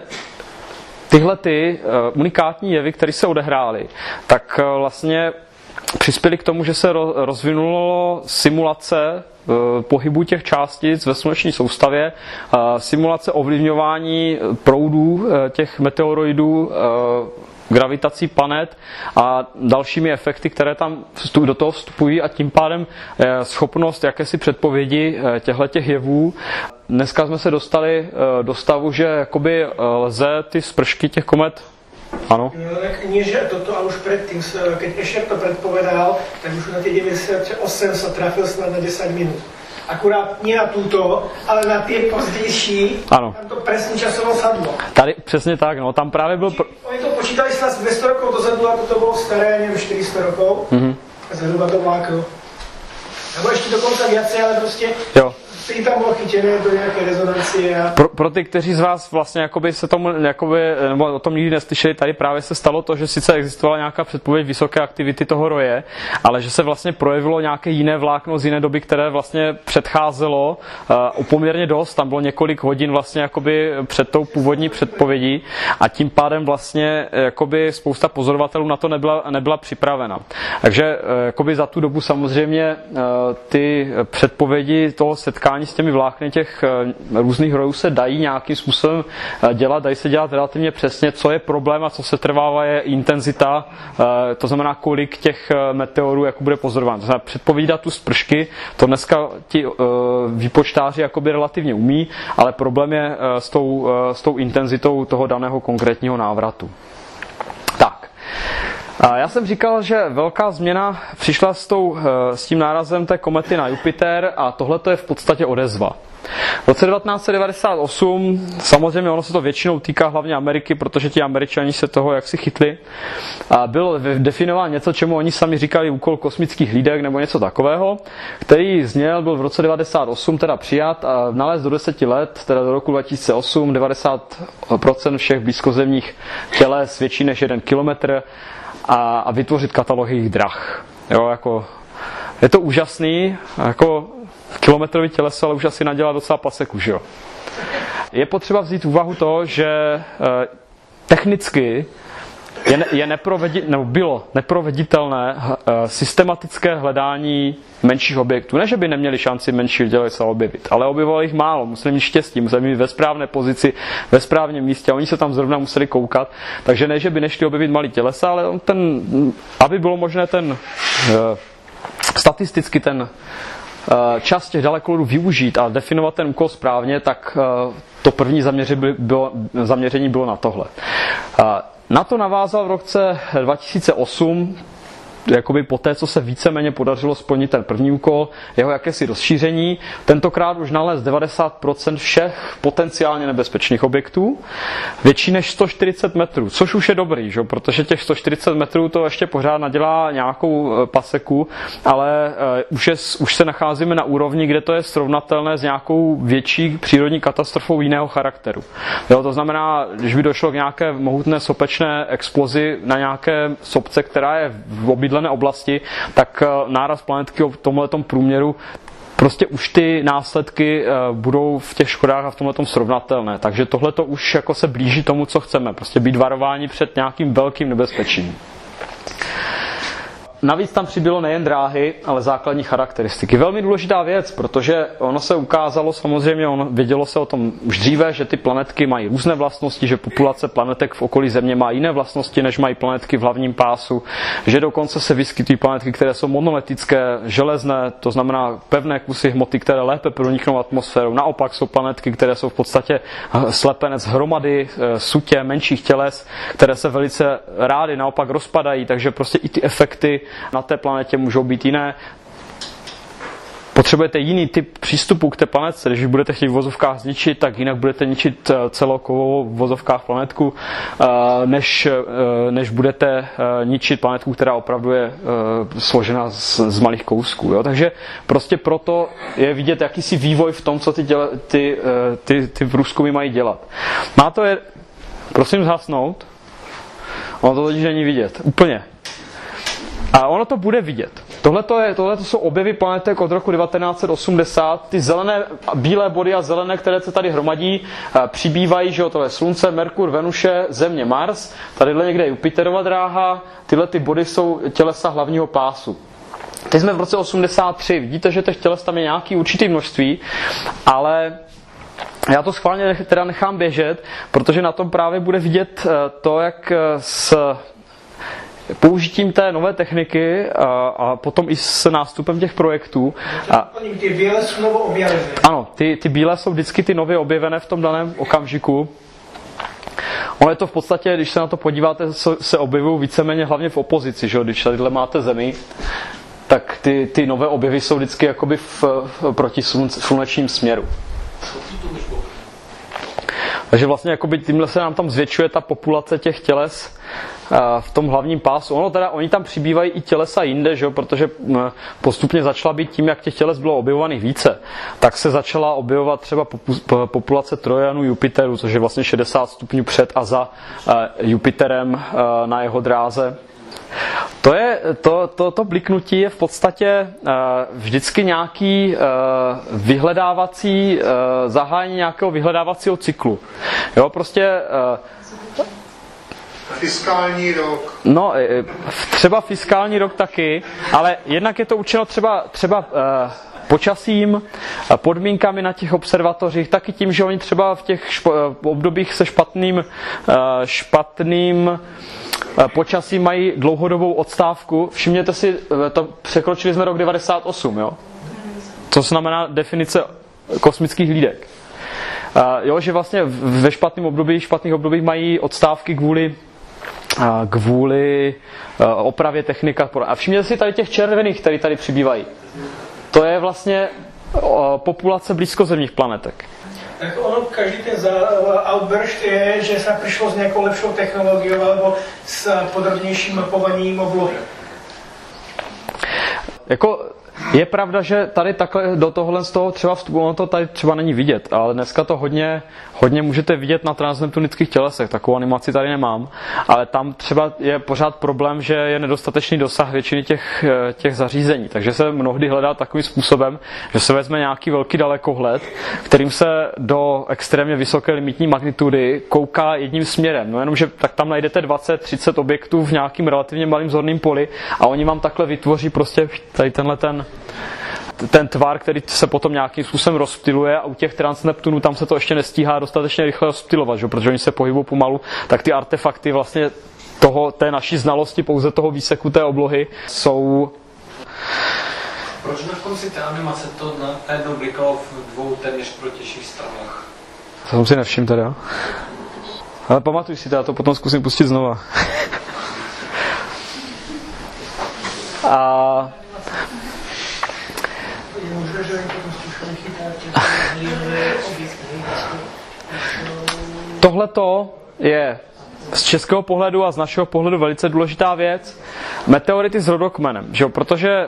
tyhle ty unikátní jevy, které se odehrály, tak vlastně přispěli k tomu, že se rozvinulo simulace pohybu těch částic ve sluneční soustavě, simulace ovlivňování proudů těch meteoroidů, gravitací planet a dalšími efekty, které tam do toho vstupují a tím pádem schopnost jakési předpovědi těchto jevů. Dneska jsme se dostali do stavu, že jakoby lze ty spršky těch komet. Áno. No, tak nie, že toto, ale už predtým, keď Escher to predpovedal, tak už na tie deväťdesiatosem sa trafil snad na desať minút. Akurát nie na túto, ale na tie pozdejší, ano. Tam to presne časovo sadlo. Tady přesně tak, no, tam právě byl... Pr- Oni to počítali snad dvesto rokov dozadu a toto bolo staré, neviem, štyristo rokov. Mm-hmm. A zhruba to vláklo. Nebo ešte dokonca viacej, ale proste... Jo. Jsi tam bylo chytěné do nějaké rezonancie. A... Pro, pro ty, kteří z vás vlastně jakoby se tomu, jakoby, nebo o tom nikdy neslyšeli, tady právě se stalo to, že sice existovala nějaká předpověď vysoké aktivity toho roje, ale že se vlastně projevilo nějaké jiné vlákno z jiné doby, které vlastně předcházelo uh, poměrně dost. Tam bylo několik hodin vlastně jakoby před tou původní předpovědí a tím pádem vlastně jakoby spousta pozorovatelů na to nebyla, nebyla připravena. Takže uh, jakoby za tu dobu samozřejmě uh, ty předpovědi toho setkání s těmi vlákny těch uh, různých rojů se dají nějakým způsobem uh, dělat, dají se dělat relativně přesně, co je problém a co se trvává je intenzita, uh, to znamená kolik těch uh, meteorů jako bude pozorováno. To znamená předpovídat tu spršky, to dneska ti uh, výpočtáři jakoby relativně umí, ale problém je uh, s, tou, uh, s tou intenzitou toho daného konkrétního návratu. Tak. A já jsem říkal, že velká změna přišla s, tou, s tím nárazem té komety na Jupiter a tohle je v podstatě odezva. V roce devatenáct set devadesát osm, samozřejmě ono se to většinou týká hlavně Ameriky, protože ti Američani se toho jaksi chytli, a bylo definován něco, čemu oni sami říkali úkol kosmických hlídek nebo něco takového, který zněl, byl v roce devadesát osm teda přijat a nalézt do deseti let, teda do roku dva tisíce osm, devadesát procent všech blízkozemních těles větší než jeden kilometr a, a vytvořit katalogy jejich drah. Jo, jako, je to úžasný, jako kilometrový těleso, ale už asi nadělá docela paseku, že jo. Je potřeba vzít v úvahu to, že e, technicky je, ne, je neprovedi, nebo bylo neproveditelné e, systematické hledání menších objektů. Ne, že by neměli šanci menší tělesa objevit, ale objevovalo jich málo, museli mít štěstí, museli mít ve správné pozici, ve správném místě a oni se tam zrovna museli koukat. Takže ne, že by nešli objevit malý tělesa, ale ten, aby bylo možné ten e, statisticky ten část těch dalekohledů využít a definovat ten úkol správně, tak to první zaměření bylo, zaměření bylo na tohle. Na to navázal v roce dva tisíce osm, jakoby po té, co se víceméně podařilo splnit ten první úkol, jeho jakési rozšíření, tentokrát už nalézt devadesát procent všech potenciálně nebezpečných objektů, větší než sto čtyřicet metrů, což už je dobrý, že? Protože těch sto čtyřicet metrů to ještě pořád nadělá nějakou paseku, ale uh, už, je, už se nacházíme na úrovni, kde to je srovnatelné s nějakou větší přírodní katastrofou jiného charakteru. Jo, to znamená, když by došlo k nějaké mohutné sopečné explozi na nějaké sopce, která je v obydlené oblasti, tak náraz planetky v tomhletom průměru prostě už ty následky budou v těch škodách a v tomhletom srovnatelné. Takže tohle to už jako se blíží tomu, co chceme. Prostě být varováni před nějakým velkým nebezpečím. Navíc tam přibylo nejen dráhy, ale základní charakteristiky. Velmi důležitá věc, protože ono se ukázalo, samozřejmě ono, vědělo se o tom už dříve, že ty planetky mají různé vlastnosti, že populace planetek v okolí Země má jiné vlastnosti, než mají planetky v hlavním pásu, že dokonce se vyskytují planetky, které jsou monolitické, železné, to znamená pevné kusy hmoty, které lépe proniknou atmosférou. Naopak jsou planetky, které jsou v podstatě slepené z hromady sutě, menších těles, které se velice rády naopak rozpadají, takže prostě i ty efekty na té planetě můžou být jiné. Potřebujete jiný typ přístupu k té planetce. Když budete chtít v vozovkách zničit, tak jinak budete ničit celokovou v vozovkách planetku, než, než budete ničit planetku, která opravdu je složena z, z malých kousků. Jo? Takže prostě proto je vidět jakýsi vývoj v tom, co ty, děle, ty, ty, ty průzkumy mají dělat. Má to je, prosím zhasnout, ono to totiž není vidět. Úplně. A ono to bude vidět. Tohle jsou objevy planetek od roku devatenáct set osmdesát. Ty zelené, bílé body a zelené, které se tady hromadí, přibývají, že jo, to je Slunce, Merkur, Venuše, Země, Mars. Tadyhle někde je Jupiterova dráha. Tyhle ty body jsou tělesa hlavního pásu. Teď jsme v roce osmdesát tři. Vidíte, že těch těles tam je nějaký určitý množství, ale já to schválně teda nechám běžet, protože na tom právě bude vidět to, jak s použitím té nové techniky a, a potom i s nástupem těch projektů. A, ty bílé jsou nově objevené. Ano, ty, ty bílé jsou vždycky ty nově objevené v tom daném okamžiku. Ono je to v podstatě, když se na to podíváte, se objevují víceméně hlavně v opozici, že? Když tadyhle máte Zemi, tak ty, ty nové objevy jsou vždycky jakoby v, v, proti slunce, slunečním směru. Takže vlastně jakoby tímhle se nám tam zvětšuje ta populace těch těles v tom hlavním pásu. Ono teda, oni tam přibývají i tělesa jinde, že jo, protože postupně začala být tím, jak těch těles bylo objevovaných více, tak se začala objevovat třeba populace Trojanů, Jupiteru, což je vlastně šedesát stupňů před a za Jupiterem na jeho dráze. To, je, to, to, to bliknutí je v podstatě uh, vždycky nějaký uh, vyhledávací, uh, zahájení nějakého vyhledávacího cyklu. Jo, prostě... Uh, Fiskální rok. No, třeba fiskální rok taky, ale jednak je to určeno třeba, třeba uh, počasím, podmínkami na těch observatořích, taky tím, že oni třeba v těch šp- obdobích se špatným, uh, špatným počasí mají dlouhodobou odstávku. Všimněte si, to překročili jsme rok devadesát osm, jo? To znamená definice kosmických hlídek. Uh, jo, že vlastně ve špatném období, špatných obdobích mají odstávky kvůli, uh, kvůli uh, opravě technika. A všimněte si tady těch červených, které tady přibývají. To je vlastně uh, populace blízkozemních planetek. Tak ono, každý ten outburst je, že se přišlo s nějakou lepšou technologií alebo s podrobnějším mapovaním oblohy. Jako je pravda, že tady takhle do tohohle z toho třeba vstupu, ono to tady třeba není vidět, ale dneska to hodně, hodně můžete vidět na transneptunických tělesech, takovou animaci tady nemám, ale tam třeba je pořád problém, že je nedostatečný dosah většiny těch, těch zařízení, takže se mnohdy hledá takovým způsobem, že se vezme nějaký velký dalekohled, kterým se do extrémně vysoké limitní magnitudy kouká jedním směrem, no jenomže tak tam najdete dvacet třicet objektů v nějakým relativně malým zorným poli a oni vám takhle vytvoří prostě tady tenhle ten ten tvar, který se potom nějakým způsobem rozptyluje a u těch transneptunů tam se to ještě nestíhá dostatečně rychle rozptylovat, že? Protože oni se pohybují pomalu, tak ty artefakty vlastně toho, té naší znalosti pouze toho výseku té oblohy jsou... Proč na konci té animace to najednou blikalo v dvou téměř protějších stranách? To jsem si nevšiml teda. Ale pamatuj si to, já to potom zkusím pustit znova. A... Tohleto je z českého pohledu a z našeho pohledu velice důležitá věc. Meteority s rodokmenem, že jo? Protože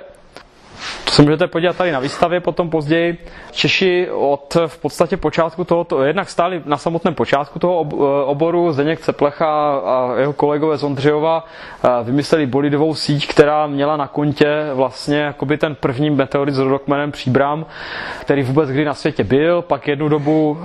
to se můžete podívat tady na výstavě potom později. Češi od v podstatě počátku tohoto, jednak stáli na samotném počátku toho oboru, Zdeněk Ceplecha a jeho kolegové z Ondřejova vymysleli bolidovou síť, která měla na kontě vlastně jakoby ten první meteorit s rodokmenem Příbram, který vůbec kdy na světě byl, pak jednu dobu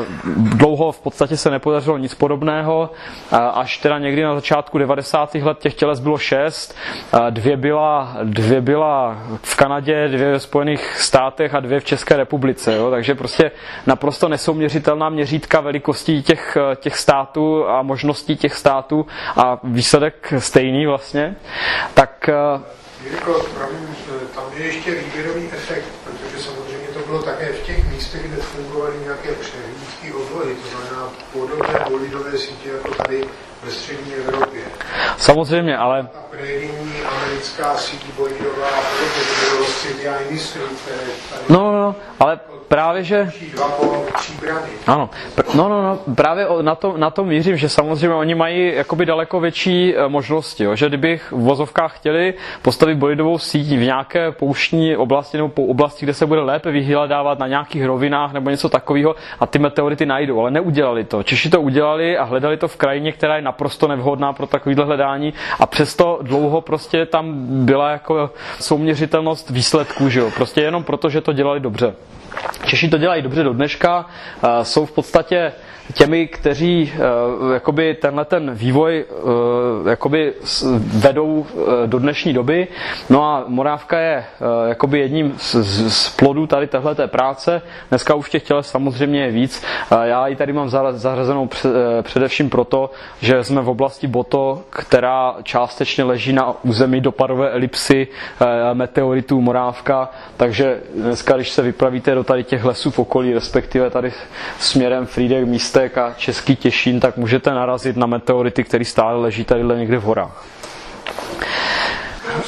dlouho v podstatě se nepodařilo nic podobného, až teda někdy na začátku devadesátých let těch těles bylo šest, dvě byla, dvě byla v Kanadě, dvě ve Spojených státech a dvě v České republice. Jo? Takže prostě naprosto nesouměřitelná měřítka velikostí těch, těch států a možností těch států a výsledek stejný vlastně. Tak... Jirko, pravím, tam je ještě výběrový efekt, protože samozřejmě to bylo také v těch místech, kde fungovaly nějaké přehlídky oblohy, to znamená podobné bolidové sítě jako tady ve střední Evropě. Samozřejmě, ale... Ta prérijní americká síť bolidová, to bylo Sylvia Industry, které tady... No, no, no, ale právě, že... Dva po Příbramy. Ano, no, no, no, právě na to, na to mířím, že samozřejmě oni mají jakoby daleko větší možnosti, jo? Že kdybych v vozovkách chtěli postavit bolidovou síť v nějaké pouštní oblasti nebo po oblasti, kde se bude lépe vyhledávat na nějakých rovinách nebo něco takového a ty meteority najdou, ale neudělali to. Češi to udělali a hledali to v krajině, která je naprosto nevhodná pro takovýhle hledání a přesto dlouho prostě tam byla jako souměřitelnost výsledků, že jo? Prostě jenom proto, že to dělali dobře. Češi to dělají dobře do dneška, jsou v podstatě těmi, kteří uh, jakoby tenhle ten vývoj uh, jakoby vedou uh, do dnešní doby. No a Morávka je uh, jakoby jedním z, z, z plodů tady téhleté práce. Dneska už těch těles samozřejmě je víc. Uh, já ji tady mám zařazenou před, uh, především proto, že jsme v oblasti Boto, která částečně leží na území dopadové elipsy uh, meteoritů Morávka, takže dneska, když se vypravíte do tady těch lesů v okolí, respektive tady směrem Frýdek, míst a Český Těšín, tak můžete narazit na meteority, které stále leží tady někde v horách.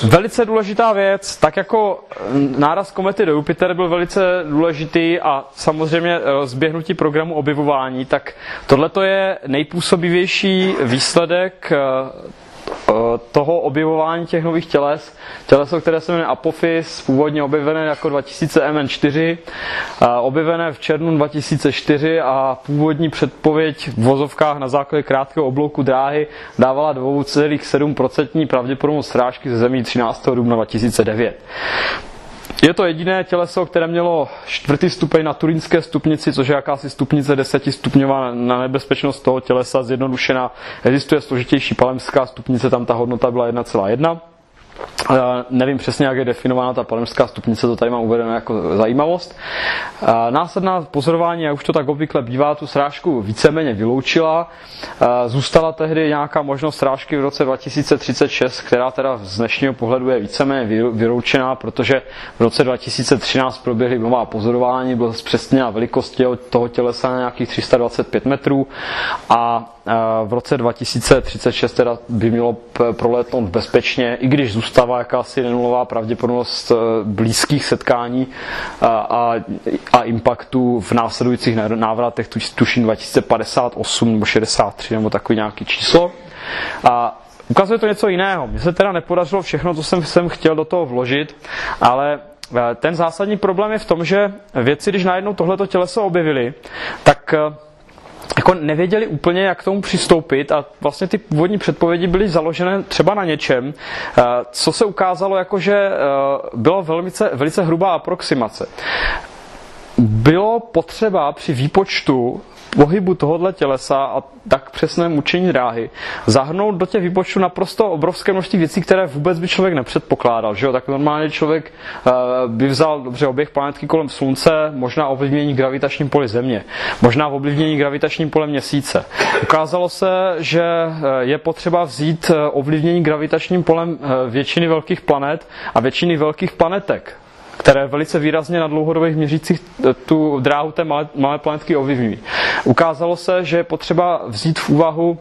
Velice důležitá věc, tak jako náraz komety do Jupiter byl velice důležitý a samozřejmě zběhnutí programu objevování, tak tohleto je nejpůsobivější výsledek toho objevování těch nových těles. Těleso, které se jmenuje Apophis, původně objevené jako dva tisíce M N čtyři, objevené v červnu dva tisíce čtyři a původní předpověď v vozovkách na základě krátkého oblouku dráhy dávala dva celá sedm procenta pravděpodobnost srážky ze Zemí třináctého dubna dva tisíce devět. Je to jediné těleso, které mělo čtvrtý stupeň na turínské stupnici, což je jakási stupnice desetistupňová na nebezpečnost toho tělesa zjednodušená. Existuje složitější palemská stupnice, tam ta hodnota byla jedna celá jedna. Nevím přesně, jak je definována ta palemská stupnice, to tady mám uvedeno jako zajímavost. Následná pozorování, jak už to tak obvykle bývá, tu srážku víceméně vyloučila. Zůstala tehdy nějaká možnost srážky v roce dva tisíce třicet šest, která teda z dnešního pohledu je víceméně vyloučená, protože v roce dva tisíce třináct proběhly nová pozorování, byla zpřesněna velikost toho tělesa na nějakých tři sta dvacet pět metrů a v roce dva tisíce třicet šest teda by mělo prolétnout bezpečně, i když zůstává jakási nenulová pravděpodobnost blízkých setkání a, a, a impactů v následujících návratech, tuším dva tisíce padesát osm nebo šedesát tři nebo takový nějaký číslo. A ukazuje to něco jiného. Mně se teda nepodařilo všechno, co jsem, jsem chtěl do toho vložit, ale ten zásadní problém je v tom, že vědci, když najednou tohleto těleso objevili, tak jako nevěděli úplně, jak k tomu přistoupit a vlastně ty původní předpovědi byly založené třeba na něčem, co se ukázalo jako, že bylo velice, velice hrubá aproximace. Bylo potřeba při výpočtu pohybu tohohle tělesa a tak přesném učení dráhy zahrnout do těch výpočtů naprosto obrovské množství věcí, které vůbec by člověk nepředpokládal. Že jo? Tak normálně člověk uh, by vzal dobře oběh planetky kolem Slunce, možná ovlivnění gravitačním poli Země, možná ovlivnění gravitačním polem Měsíce. Ukázalo se, že je potřeba vzít ovlivnění gravitačním polem většiny velkých planet a většiny velkých planetek, které velice výrazně na dlouhodobých měřících tu dráhu té malé, malé planetky ovlivňují. Ukázalo se, že je potřeba vzít v úvahu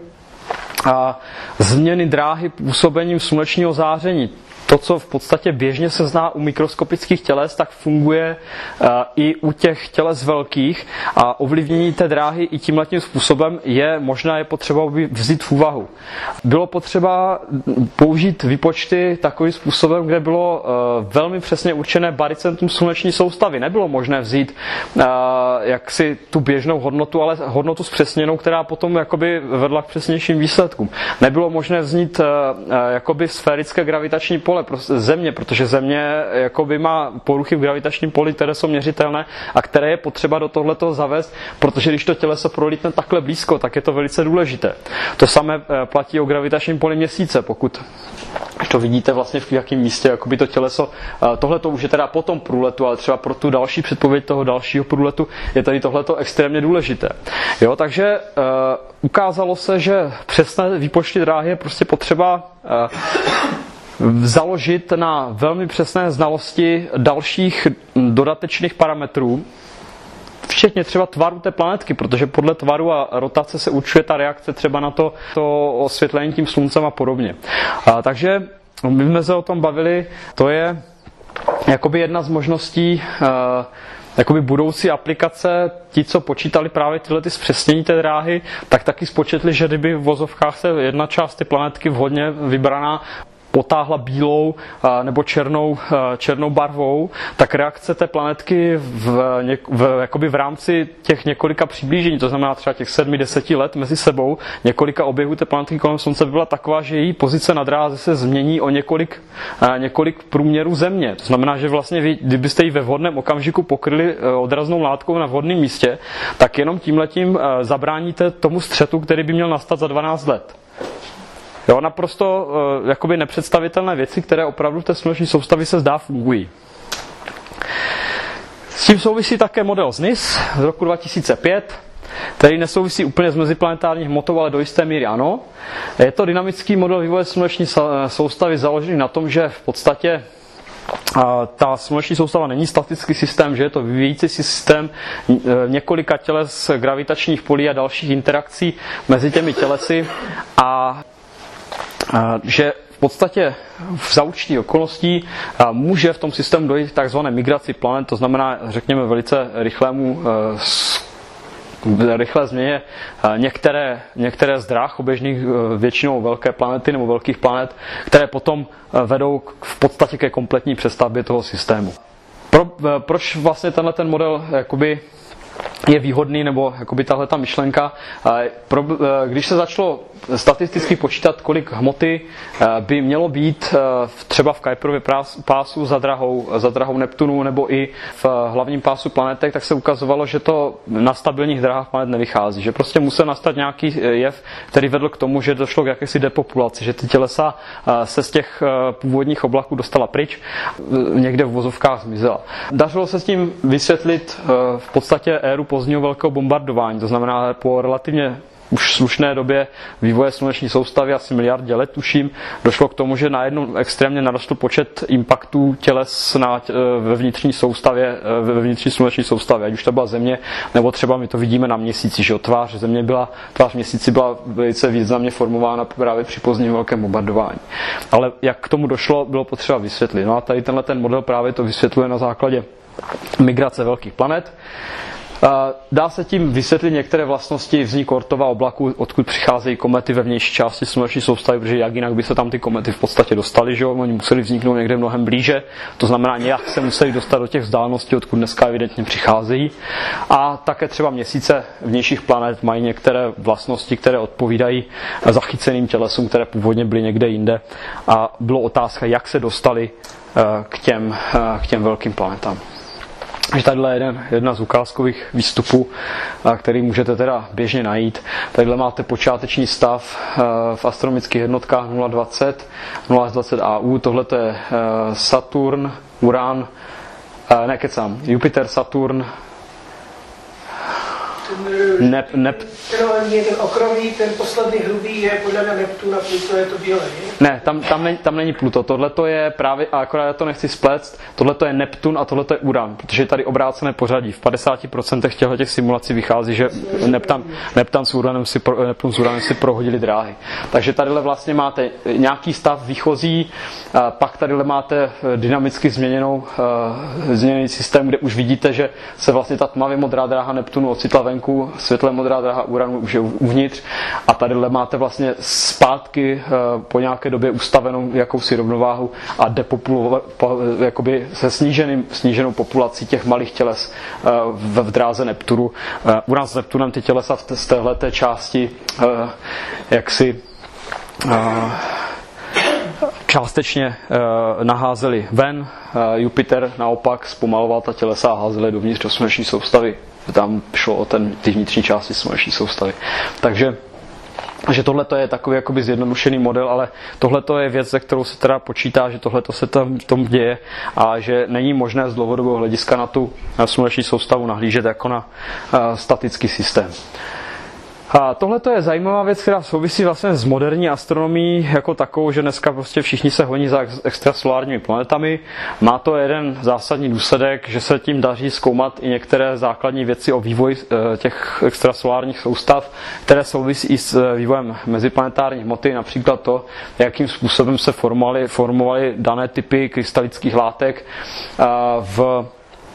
a, změny dráhy působením slunečního záření. To, co v podstatě běžně se zná u mikroskopických těles, tak funguje uh, i u těch těles velkých a ovlivnění té dráhy i tímhletím způsobem je možná je potřeba vzít v úvahu. Bylo potřeba použít výpočty takovým způsobem, kde bylo uh, velmi přesně určené barycentrum sluneční soustavy. Nebylo možné vzít uh, jaksi tu běžnou hodnotu, ale hodnotu zpřesněnou, která potom jakoby vedla k přesnějším výsledkům. Nebylo možné vzít uh, jakoby sférické gravitační pole Země, protože Země jakoby má poruchy v gravitačním poli, které jsou měřitelné a které je potřeba do tohletoho zavést, protože když to těleso prolítne takhle blízko, tak je to velice důležité. To samé platí o gravitačním poli Měsíce, pokud to vidíte vlastně v jakém místě, jakoby to těleso, tohleto už je teda po tom průletu, ale třeba pro tu další předpověď toho dalšího průletu je tady tohleto extrémně důležité. Jo, takže uh, ukázalo se, že přesné výpočty dráhy je prostě potřeba uh, založit na velmi přesné znalosti dalších dodatečných parametrů, včetně třeba tvaru té planetky, protože podle tvaru a rotace se určuje ta reakce třeba na to, to osvětlení tím sluncem a podobně. A, takže my jsme se o tom bavili, to je jakoby jedna z možností a, jakoby budoucí aplikace. Ti, co počítali právě tyhle ty zpřesnění té dráhy, tak taky spočetli, že kdyby v vozovkách se jedna část té planetky vhodně vybraná potáhla bílou nebo černou, černou barvou, tak reakce té planetky v, v, jakoby v rámci těch několika přiblížení, to znamená třeba těch sedmi, deseti let mezi sebou, několika oběhů té planetky kolem Slunce by byla taková, že její pozice na dráze se změní o několik, několik průměrů Země. To znamená, že vlastně vy, kdybyste ji ve vhodném okamžiku pokryli odraznou látkou na vhodném místě, tak jenom tímhletím zabráníte tomu střetu, který by měl nastat za dvanáct let. Jo, naprosto uh, jakoby nepředstavitelné věci, které opravdu v té sluneční soustavě se zdá fungují. S tím souvisí také model Z N I S z roku dva tisíce pět, který nesouvisí úplně s meziplanetární hmotou, ale do jisté míry ano. Je to dynamický model vývoje sluneční soustavy založený na tom, že v podstatě ta sluneční soustava není statický systém, že je to vyvíjící systém několika těles gravitačních polí a dalších interakcí mezi těmi tělesy a že v podstatě za určitých okolností může v tom systému dojít k takzvané migraci planet, to znamená, řekněme, velice rychlému rychlé změně některé, některé z dráh oběžných, většinou velké planety nebo velkých planet, které potom vedou v podstatě ke kompletní přestavbě toho systému. Pro, proč vlastně tenhle ten model jakoby je výhodný, nebo jakoby tahle ta myšlenka. Když se začalo statisticky počítat, kolik hmoty by mělo být třeba v Kuiperově pásu za drahou, za drahou Neptunu nebo i v hlavním pásu planetek, tak se ukazovalo, že to na stabilních drahách planet nevychází. Že prostě musel nastat nějaký jev, který vedl k tomu, že došlo k jakési depopulaci, že ty tělesa se z těch původních oblaků dostala pryč, někde v vozovkách zmizela. Dařilo se s tím vysvětlit v podstatě éru pozdního velkého bombardování, to znamená po relativně už slušné době vývoje sluneční soustavy, asi miliardě let tuším, došlo k tomu, že najednou extrémně narostl počet impaktů těles na, ve vnitřní soustavě, ve vnitřní sluneční soustavě, ať už to byla Země, nebo třeba my to vidíme na Měsíci, že tvář Země byla, tvář Měsíci byla velice významně formována právě při pozdním velkém bombardování. Ale jak k tomu došlo, bylo potřeba vysvětlit. No a tady tenhle ten model právě to vysvětluje na základě migrace velkých planet. Dá se tím vysvětlit některé vlastnosti vzniku Oortova oblaku, odkud přicházejí komety ve vnější části sluneční soustavy, protože jak jinak by se tam ty komety v podstatě dostaly, že jo? Oni museli vzniknout někde mnohem blíže, to znamená nějak se museli dostat do těch vzdáleností, odkud dneska evidentně přicházejí. A také třeba měsíce vnějších planet mají některé vlastnosti, které odpovídají zachyceným tělesům, které původně byly někde jinde. A bylo otázka, jak se dostali k těm, k těm velkým planetám. Takže tadyhle je jeden, jedna z ukázkových výstupů, který můžete teda běžně najít. Tadyhle máte počáteční stav v astronomických jednotkách nula dvacet, nula až dvacet A U. Tohle je Saturn, Uran, ne kecám, Jupiter, Saturn, Ten, Nep, nep. Ten, ten okrový, ten poslední hrubý je podle mě Neptun a Pluto je to bílé, ne? Ne, tam, tam, není, tam není Pluto. Tohle to je právě, a akorát já to nechci spléct, tohle to je Neptun a tohle to je Uran, protože je tady obrácené pořadí. V padesáti procentech těchto simulací vychází, že Neptun, Neptun s Uranem si, Neptun s Uranem si prohodili dráhy. Takže tadyhle vlastně máte nějaký stav výchozí, pak tadyhle máte dynamicky změněnou, změněný systém, kde už vidíte, že se vlastně ta tmavě modrá dráha Neptunu ocitla venku, světle modrá dráha Uranu už je uvnitř a tadyhle máte vlastně zpátky po nějaké době ustavenou jakousi rovnováhu a depopulovat, jakoby se sníženým, sníženou populací těch malých těles v, v dráze Neptunu. U nás s Neptunem ty tělesa z téhleté části jaksi částečně naházeli ven, Jupiter naopak zpomaloval ta tělesa a házeli dovnitř do sluneční soustavy. Tam šlo o ten, ty vnitřní části sluneční soustavy. Takže že tohle je takový jakoby zjednodušený model, ale tohle je věc, ze kterou se teda počítá, že tohle se tam v tom děje a že není možné z dlouhodobého hlediska na tu na sluneční soustavu nahlížet jako na uh, statický systém. A tohle je zajímavá věc, která souvisí vlastně s moderní astronomií jako takovou, že dneska prostě všichni se honí za extrasolárními planetami. Má to jeden zásadní důsledek, že se tím daří zkoumat i některé základní věci o vývoji těch extrasolárních soustav, které souvisí i s vývojem meziplanetární hmoty, například to, jakým způsobem se formovaly, formovaly dané typy krystalických látek v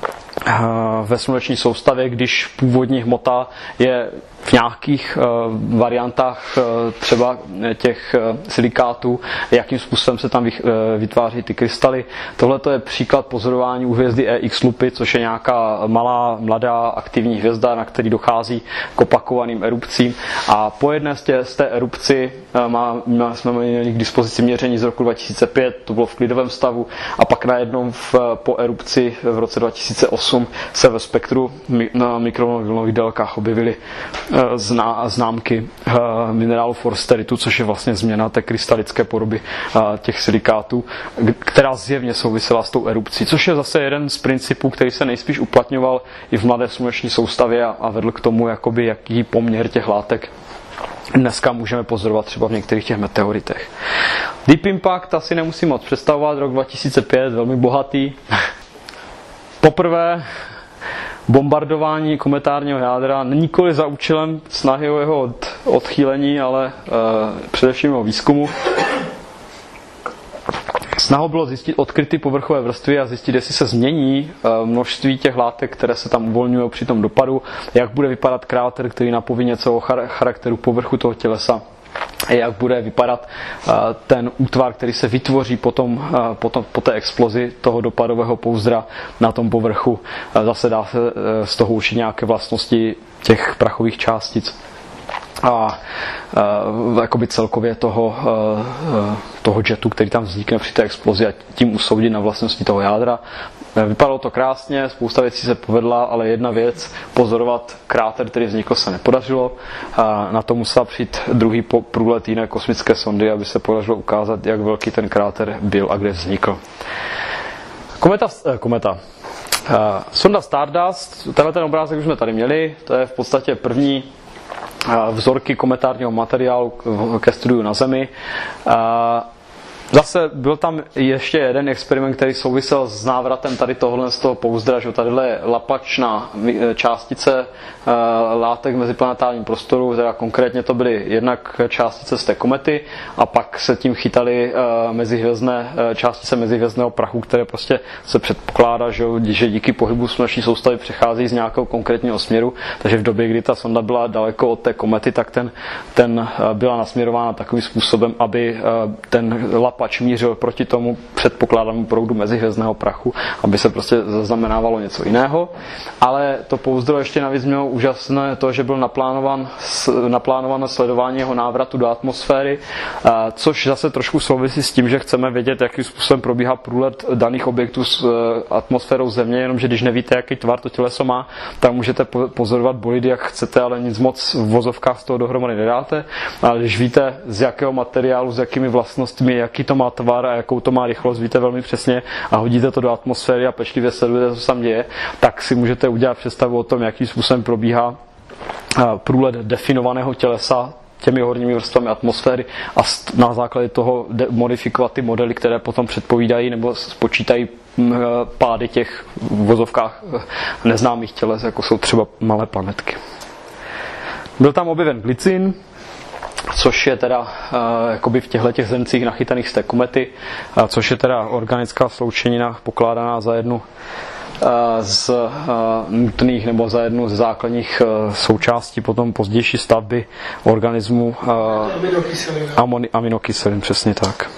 ve sluneční soustavě, když původní hmota je v nějakých uh, variantách uh, třeba těch uh, silikátů, jakým způsobem se tam vych, uh, vytváří ty krystaly. Tohle je příklad pozorování u hvězdy E X Lupy, což je nějaká malá, mladá aktivní hvězda, na který dochází k opakovaným erupcím. A po jedné z, tě, z té erupci uh, má, má, jsme měli k dispozici měření z roku dva tisíce pět, to bylo v klidovém stavu, a pak najednou v, po erupci v roce dva tisíce osm se ve spektru na mikrovlnových délkách objevily Zná, známky uh, minerálu forsteritu, což je vlastně změna té krystalické podoby uh, těch silikátů, která zjevně souvisela s tou erupcí, což je zase jeden z principů, který se nejspíš uplatňoval i v mladé sluneční soustavě a, a vedl k tomu, jakoby, jaký poměr těch látek dneska můžeme pozorovat třeba v některých těch meteoritech. Deep Impact asi nemusím moc představovat, rok dva tisíce pět, velmi bohatý. Poprvé bombardování kometárního jádra nikoli za účelem snahy o jeho od, odchýlení, ale e, především o výzkumu. snahou bylo zjistit odkryty povrchové vrstvy a zjistit, jestli se změní množství těch látek, které se tam uvolňují při tom dopadu, jak bude vypadat kráter, který napoví něco o charakteru povrchu toho tělesa, jak bude vypadat ten útvar, který se vytvoří potom, potom, po té explozi toho dopadového pouzdra na tom povrchu. Zase dá se z toho učit nějaké vlastnosti těch prachových částic a e, jakoby celkově toho, e, toho jetu, který tam vznikne při té explozi a tím usoudit na vlastnosti toho jádra. Vypadalo to krásně, spousta věcí se povedla, ale jedna věc, pozorovat kráter, který vznikl, se nepodařilo. A na to musela přijít druhý průlet jiné kosmické sondy, aby se podařilo ukázat, jak velký ten kráter byl a kde vznikl. Kometa, kometa. Sonda Stardust, tenhle ten obrázek už jsme tady měli, to je v podstatě první vzorky kometárního materiálu ke studiu na Zemi. Zase byl tam ještě jeden experiment, který souvisel s návratem tady tohle z toho pouzdra, že tadyhle je lapačná částice látek v meziplanetárním prostoru, teda konkrétně to byly jednak částice z té komety a pak se tím chytaly mezihvězdné částice mezihvězdného prachu, které prostě se předpokládá, že, že díky pohybu sluneční soustavy přechází z nějakého konkrétního směru, takže v době, kdy ta sonda byla daleko od té komety, tak ten, ten byla nasměrována takovým způsobem, aby ten lapač mířil proti tomu předpokládanému proudu mezihvězdného prachu, aby se prostě zaznamenávalo něco jiného. Ale to pouzdro ještě navíc mělo úžasné to, že byl naplánovan, naplánované sledování jeho návratu do atmosféry, což zase trošku souvisí s tím, že chceme vědět, jakým způsobem probíhá průlet daných objektů s atmosférou Země, jenomže když nevíte, jaký tvar to těleso má, tak můžete pozorovat bolidy, jak chcete, ale nic moc v vozovkách z toho dohromady nedáte. Ale když víte, z jakého materiálu, s jakými vlastnostmi, jaký to má tvar a jakou to má rychlost, víte velmi přesně a hodíte to do atmosféry a pečlivě sledujete, co se tam děje, tak si můžete udělat představu o tom, jakým způsobem probíhá průlet definovaného tělesa těmi horními vrstvami atmosféry a na základě toho modifikovat ty modely, které potom předpovídají nebo spočítají pády těch v vozovkách neznámých těles, jako jsou třeba malé planetky. Byl tam objeven glycin, což je teda uh, jakoby v těchto těch zrncích nachytaných z té komety, uh, což je teda organická sloučenina pokládaná za jednu uh, z uh, nutných nebo za jednu z základních uh, součástí potom pozdější stavby organismu uh, amoni- aminokyselin, přesně tak.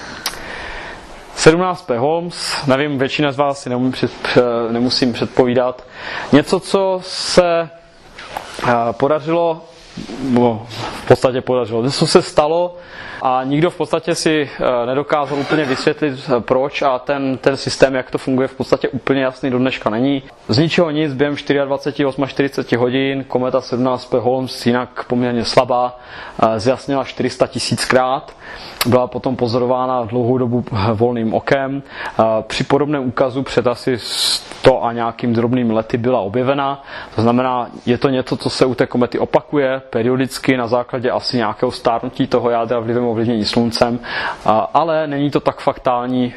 sedmnáct P Holmes, nevím, většina z vás si nemusím, před, nemusím předpovídat. Něco, co se uh, podařilo No, v podstatě podařilo. Něco se stalo a nikdo v podstatě si nedokázal úplně vysvětlit proč a ten, ten systém, jak to funguje, v podstatě úplně jasný do dneška není. Z ničeho nic, během dvacet čtyři osm hodin kometa sedmnáct P Holmes, jinak poměrně slabá, zjasnila čtyři sta tisíckrát. Byla potom pozorována dlouhou dobu volným okem. Při podobném úkazu před asi sto a nějakým drobným lety byla objevena. To znamená, je to něco, co se u té komety opakuje periodicky na základě asi nějakého stárnutí toho jádra vlivem ovlivnění sluncem, ale není to tak fatální,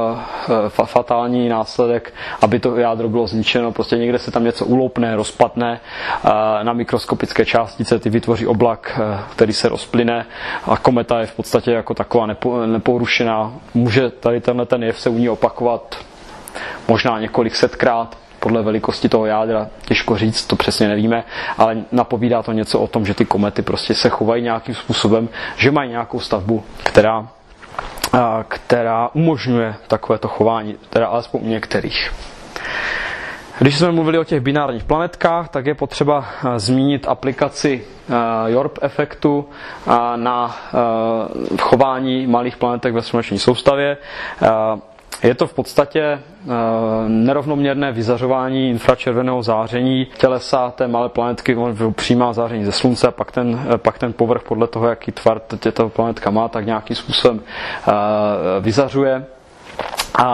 fatální následek, aby to jádro bylo zničeno. Prostě někde se tam něco uloupne, rozpadne na mikroskopické částice, ty vytvoří oblak, který se rozplyne a kometa je v podstatě jako taková nepo, neporušená. Může tady tenhle ten jev se u ní opakovat možná několik setkrát, podle velikosti toho jádra, těžko říct, to přesně nevíme, ale napovídá to něco o tom, že ty komety prostě se chovají nějakým způsobem, že mají nějakou stavbu, která, která umožňuje takovéto chování, teda alespoň u některých. Když jsme mluvili o těch binárních planetkách, tak je potřeba zmínit aplikaci Yorp efektu na chování malých planetek ve sluneční soustavě. Je to v podstatě nerovnoměrné vyzařování infračerveného záření tělesa té malé planetky, přímá záření ze slunce, a pak ten, pak ten povrch podle toho, jaký tvar tato planetka má, tak nějakým způsobem vyzařuje. A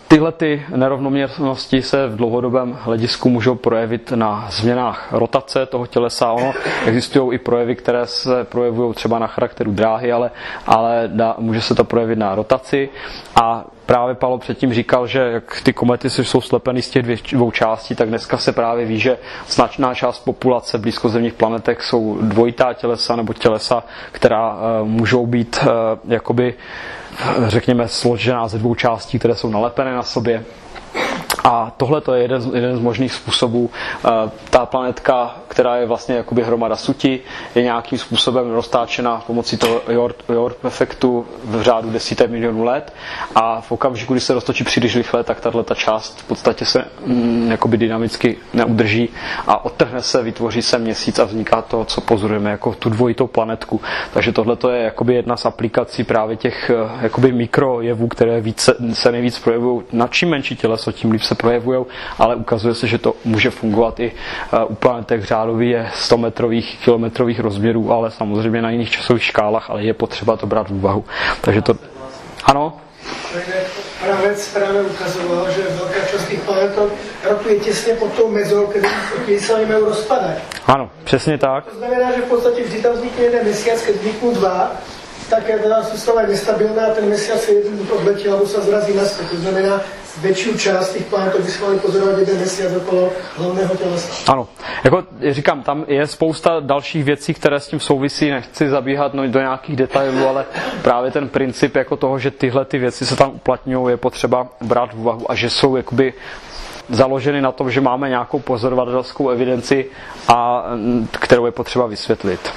Tyhle ty nerovnoměrnosti se v dlouhodobém hledisku můžou projevit na změnách rotace toho tělesa. Ono existují i projevy, které se projevují třeba na charakteru dráhy, ale, ale dá, může se to projevit na rotaci. A právě Paolo předtím říkal, že jak ty komety jsou slepeny z těch dvou částí, tak dneska se právě ví, že značná část populace blízkozemních planetek jsou dvojitá tělesa nebo tělesa, která uh, můžou být uh, jakoby řekněme složená ze dvou částí, které jsou nalepené na sobě. A tohle to je jeden z, jeden z možných způsobů. Ta planetka, která je vlastně jakoby hromada suti, je nějakým způsobem roztáčena pomocí toho Oort efektu v řádu desítek milionů let a v okamžiku, kdy se roztočí příliš rychle, tak tato část v podstatě se mm, jakoby dynamicky neudrží a odtrhne se, vytvoří se měsíc a vzniká to, co pozorujeme jako tu dvojitou planetku. Takže tohle to je jakoby jedna z aplikací právě těch jakoby mikrojevů, které více, se nejvíc projevují. Na čím menší těleso, tím líp se projevují, ale ukazuje se, že to může fungovat i u planetek řádově sto metrových, kilometrových rozměrů, ale samozřejmě na jiných časových škálách, ale je potřeba to brát v úvahu. Takže to... Ano? Pravec právě ukazoval, že velká část těch planetok rotuje těsně pod tou mezou, který se mají rozpadat. Ano, přesně tak. To znamená, že v podstatě vždy tam vznikne jeden měsíc, když vzniknou dva, tak je teda soustava nestabilná a ten měsíc se jeden odletí a se zrazí naspět. To znamená, větší část těch planetek by se mohli pozorovat jeden měsíc okolo hlavného tělesa. Ano, jako říkám, tam je spousta dalších věcí, které s tím souvisí, nechci zabíhat no, do nějakých detailů, ale právě ten princip jako toho, že tyhle ty věci se tam uplatňují, je potřeba brát v úvahu a že jsou jakoby založeny na tom, že máme nějakou pozorovatelskou evidenci, a kterou je potřeba vysvětlit.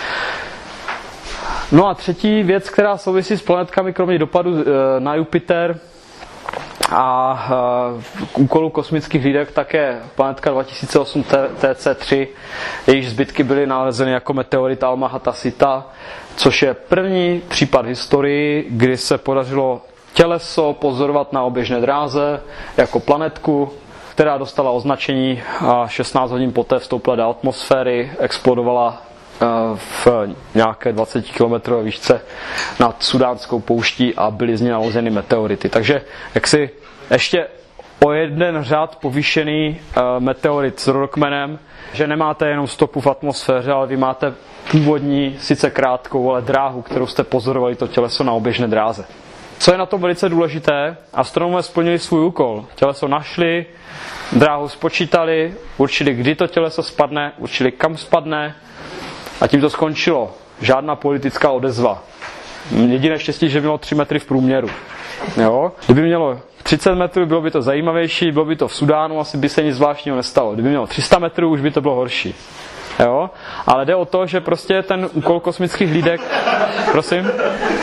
No a třetí věc, která souvisí s planetkami, kromě dopadu na Jupiter a k úkolu kosmických hlídek, také planetka dva tisíce osm T C tři, jejíž zbytky byly nalezeny jako meteorit Alma-Ata-Sita, což je první případ v historii, kdy se podařilo těleso pozorovat na oběžné dráze jako planetku, která dostala označení a šestnáct hodin poté vstoupila do atmosféry, explodovala v nějaké dvacet kilometrové výšce nad Sudánskou pouští a byly z ní nalezeny meteority. Takže jaksi ještě o jeden řád povýšený meteorit s rodokmenem, že nemáte jenom stopu v atmosféře, ale vy máte původní, sice krátkou, ale dráhu, kterou jste pozorovali to těleso na oběžné dráze. Co je na tom velice důležité, astronomové splnili svůj úkol. Těleso našli, dráhu spočítali, určili, kdy to těleso spadne, určili, kam spadne, a tím to skončilo. Žádná politická odezva. Jediné štěstí, že mělo tři metry v průměru. Jo? Kdyby mělo třicet metrů, bylo by to zajímavější, bylo by to v Sudánu, asi by se nic zvláštního nestalo. Kdyby mělo tři sta metrů, už by to bylo horší. Jo? Ale jde o to, že prostě ten úkol kosmických hlídek... Prosím?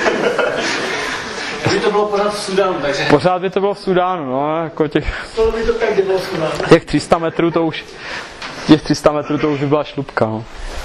By to bylo pořád v Sudánu, takže... Pořád by to bylo v Sudánu, no, jako těch... To by to tak bylo v Sudánu. Těch tři sta metrů to už... Těch tři sta metrů to už by byla šlupka, no.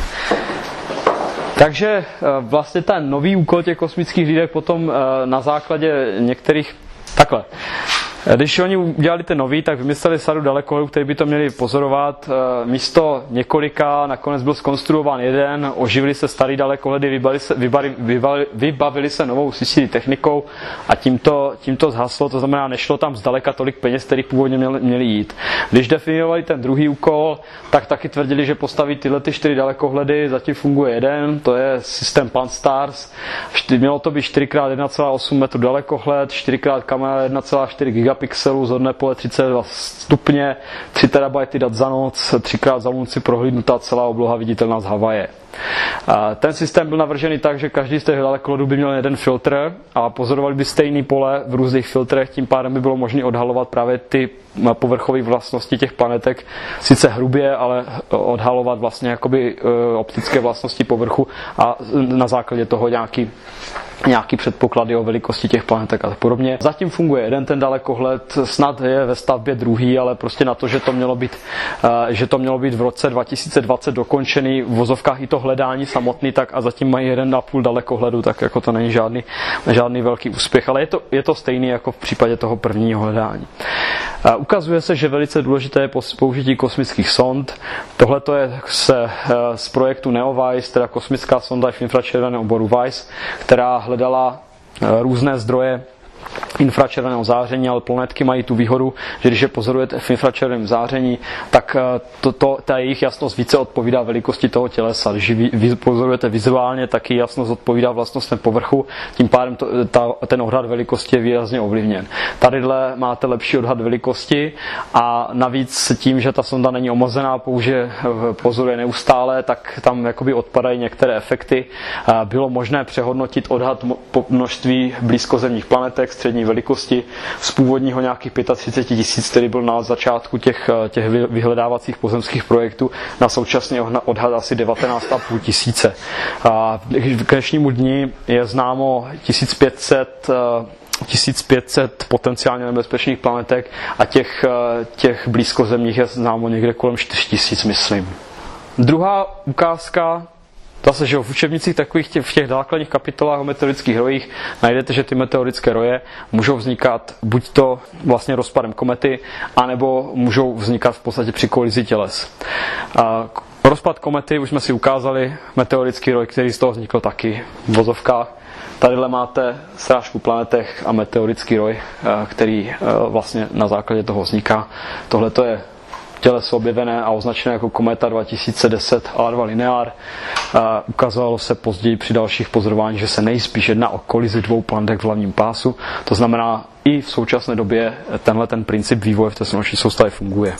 Takže vlastně ten nový úkol těch kosmických hlídek potom na základě některých... Takhle. Když oni udělali ten nový, tak vymysleli sadu dalekohledů, který by to měli pozorovat. Místo několika nakonec byl zkonstruován jeden, oživili se starý dalekohledy, vybavili se, vybavili, vybavili, vybavili se novou C C D technikou a tímto, tímto zhaslo, to znamená, nešlo tam zdaleka tolik peněz, který původně měli, měli jít. Když definovali ten druhý úkol, tak taky tvrdili, že postaví tyhle ty čtyři dalekohledy, zatím funguje jeden, to je systém Pan-STARRS. Mělo to být čtyři krát jedna celá osm metru dalekohled, čtyři krát kamera jedna celá čtyři gigapixelů, zorné pole třicet dva stupně, tři terabajty dat za noc, třikrát za noci prohlídnutá celá obloha viditelná z Havaje. Ten systém byl navržený tak, že každý z těch dalekohledů by měl jeden filtr a pozorovali by stejný pole v různých filtrech, tím pádem by bylo možné odhalovat právě ty povrchové vlastnosti těch planetek, sice hrubě, ale odhalovat vlastně jakoby optické vlastnosti povrchu a na základě toho nějaký nějaký předpoklady o velikosti těch planetek a tak podobně. Zatím funguje jeden ten dalekohled, snad je ve stavbě druhý, ale prostě na to, že to mělo být, že to mělo být v roce dva tisíce dvacet dokončený, v vozovkách i to hledání samotný, tak a zatím mají jeden a půl dalekohledu, tak jako to není žádný, žádný velký úspěch, ale je to, je to stejný jako v případě toho prvního hledání. Ukazuje se, že velice důležité je použití kosmických sond. Tohle to je z, z projektu NEOWISE, teda kosmická sonda v infračerveném oboru WISE, která hledala různé zdroje infračerveného záření, ale planetky mají tu výhodu, že když je pozorujete v infračerveném záření, tak to, to, ta jejich jasnost více odpovídá velikosti toho tělesa. Když ji pozorujete vizuálně, tak ji jasnost odpovídá vlastnostem povrchu, tím pádem to, ta, ten odhad velikosti je výrazně ovlivněn. Tadyhle máte lepší odhad velikosti a navíc tím, že ta sonda není omezená, pouze pozoruje neustále, tak tam jakoby odpadají některé efekty. Bylo možné přehodnotit odhad množství blízkozemních planetek střední velikosti z původního nějakých třicet pět tisíc, který byl na začátku těch, těch vyhledávacích pozemských projektů, na současný odhad asi devatenáct a půl tisíce. K dnešnímu dni je známo tisíc pět set potenciálně nebezpečných planetek a těch, těch blízkozemních je známo někde kolem čtyři tisíce, myslím. Druhá ukázka, zase, že v učebnicích takových těch, v těch základních kapitolách o meteorických rojích najdete, že ty meteorické roje můžou vznikat buď to vlastně rozpadem komety, anebo můžou vznikat v podstatě při kolizi těles. A rozpad komety už jsme si ukázali, meteorický roj, který z toho vznikl taky v vozovkách. Tadyhle máte srážku planetech a meteorický roj, který vlastně na základě toho vzniká. Tohle to je těleso objevené a označené jako kometa dva tisíce deset A dva Linear. Ukázalo se později při dalších pozorováních, že se nejspíš jedná o kolizi dvou planetek v hlavním pásu. To znamená, i v současné době tenhle ten princip vývoje v té slunečné soustavě funguje.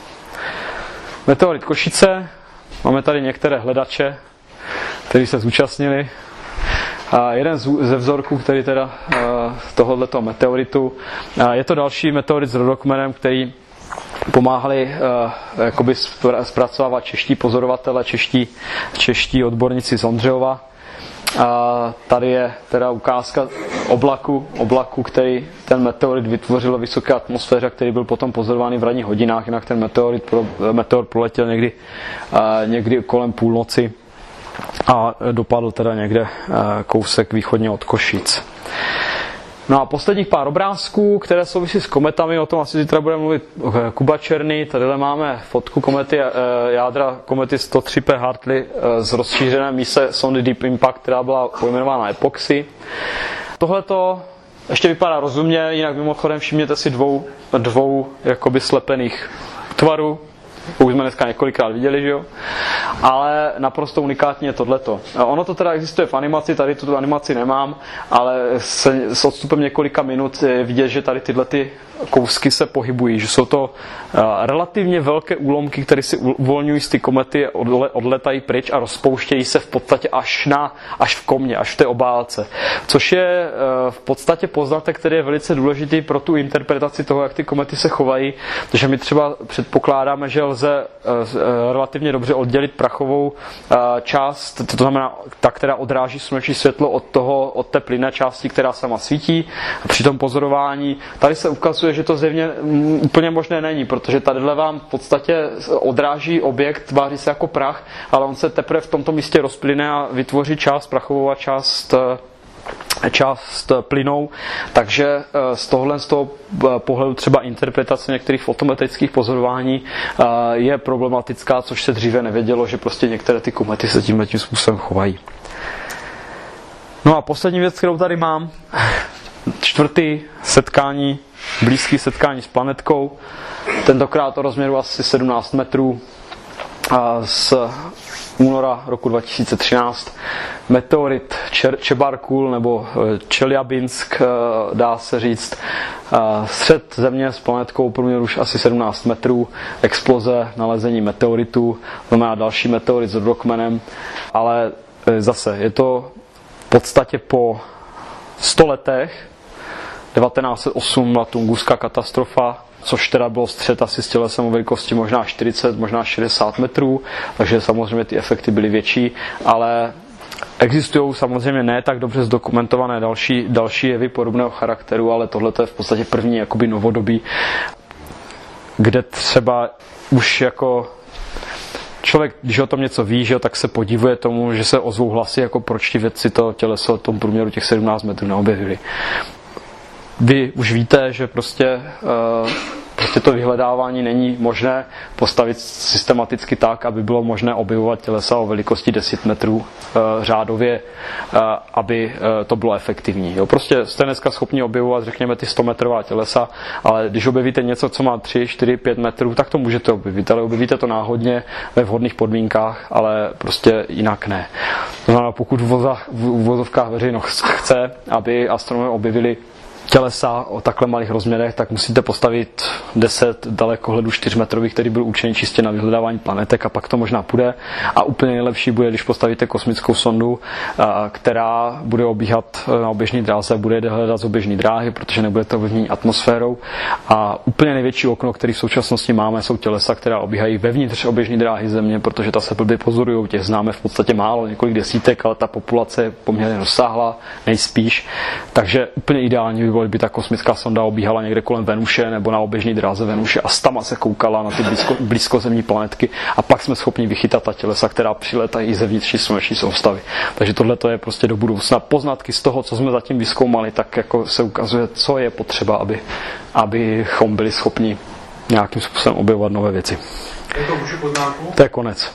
Meteorit Košice. Máme tady některé hledače, kteří se zúčastnili. A jeden ze vzorků, který teda tohoto meteoritu, je to další meteorit s rodokmenem, který pomáhali uh, jakoby zpracovávat čeští pozorovatele, čeští, čeští odborníci z Ondřejova. A tady je teda ukázka oblaku, oblaku, který ten meteorit vytvořil ve vysoké atmosféře, který byl potom pozorovaný v ranních hodinách, jinak ten meteorit pro, meteor proletěl někdy, uh, někdy kolem půlnoci a dopadl teda někde uh, kousek východně od Košic. No a posledních pár obrázků, které souvisí s kometami, o tom asi zítra budeme mluvit Kuba Černý. Tadyhle máme fotku komety, jádra komety sto tři P Hartley z rozšířené mise sondy Deep Impact, která byla pojmenována Epoxy. Tohleto ještě vypadá rozumně, jinak mimochodem všimněte si dvou, dvou jakoby slepených tvarů. Už jsme dneska několikrát viděli, že jo? Ale naprosto unikátně je tohleto. Ono to teda existuje v animaci, tady tu animaci nemám, ale se, s odstupem několika minut je vidět, že tady tyhle ty kousky se pohybují, že jsou to uh, relativně velké úlomky, které si uvolňují z ty komety, odle, odletají pryč a rozpouštějí se v podstatě až, na, až v komě, až v té obálce. Což je uh, v podstatě poznatek, který je velice důležitý pro tu interpretaci toho, jak ty komety se chovají, protože my třeba předpokládáme, že lze uh, relativně dobře oddělit prachovou uh, část, to znamená ta, která odráží sluneční světlo od, toho, od té plynné části, která sama svítí. A při tom pozorování tady se ukazuje, že to zjevně úplně možné není, protože tadyhle vám v podstatě odráží objekt, tváří se jako prach, ale on se teprve v tomto místě rozplyne a vytvoří část prachovou a část část plynou, takže z tohohle z toho pohledu třeba interpretace některých fotometrických pozorování je problematická, což se dříve nevědělo, že prostě některé ty komety se tímhle tím způsobem chovají. No a poslední věc, kterou tady mám, čtvrtý setkání, blízký setkání s planetkou, tentokrát o rozměru asi sedmnáct metrů, z února roku dva tisíce třináct. Meteorit Čebarkul nebo Čeljabinsk, dá se říct. Střed Země s planetkou průměru už asi sedmnáct metrů, exploze, nalezení meteoritu, znamená další meteorit s rodokmenem, ale zase je to v podstatě po sto letech, devatenáct set osm byla Tunguská katastrofa, což teda bylo střed asi s tělesem o velikosti možná čtyřicet, možná šedesát metrů, takže samozřejmě ty efekty byly větší, ale existují samozřejmě ne tak dobře zdokumentované další, další jevy podobného charakteru, ale tohle je v podstatě první jakoby novodobí, kde třeba už jako člověk, když o tom něco ví, že, tak se podivuje tomu, že se ozvou hlasy, jako proč ti vědci to těleso v tom průměru těch sedmnáct metrů neobjevili. Vy už víte, že prostě uh, prostě to vyhledávání není možné postavit systematicky tak, aby bylo možné objevovat tělesa o velikosti deset metrů e, řádově, e, aby e, to bylo efektivní. Jo, prostě jste dneska schopni objevovat, řekněme, ty sto metrová tělesa, ale když objevíte něco, co má tři, čtyři, pět metrů, tak to můžete objevit, ale objevíte to náhodně ve vhodných podmínkách, ale prostě jinak ne. To znamená, pokud v uvozovkách veřejnost chce, aby astronomové objevili tělesa o takhle malých rozměrech, tak musíte postavit deset dalekohledů čtyřmetrových, který byl určený čistě na vyhledávání planetek, a pak to možná půjde. A úplně nejlepší bude, když postavíte kosmickou sondu, která bude obíhat na oběžné dráze, bude hledat z oběžné dráhy, protože nebudete ovlivněni atmosférou. A úplně největší okno, který v současnosti máme, jsou tělesa, která obíhají vevnitř oběžné dráhy Země, protože ta se blbě pozorují, těch známe v podstatě málo, několik desítek, ale ta populace je poměrně rozsáhlá, nejspíš. Takže úplně ideální by bylo, kdyby ta kosmická sonda obíhala někde kolem Venuše nebo na oběžné dráze Venuše a stama se koukala na ty blízko, blízkozemní planetky, a pak jsme schopni vychytat ta tělesa, která přiletají ze vnitřní sluneční soustavy. Takže tohle to je prostě do budoucna. Poznatky z toho, co jsme zatím vyzkoumali, tak jako se ukazuje, co je potřeba, aby, abychom byli schopni nějakým způsobem objevovat nové věci. Je to můžu poznámku? To je konec.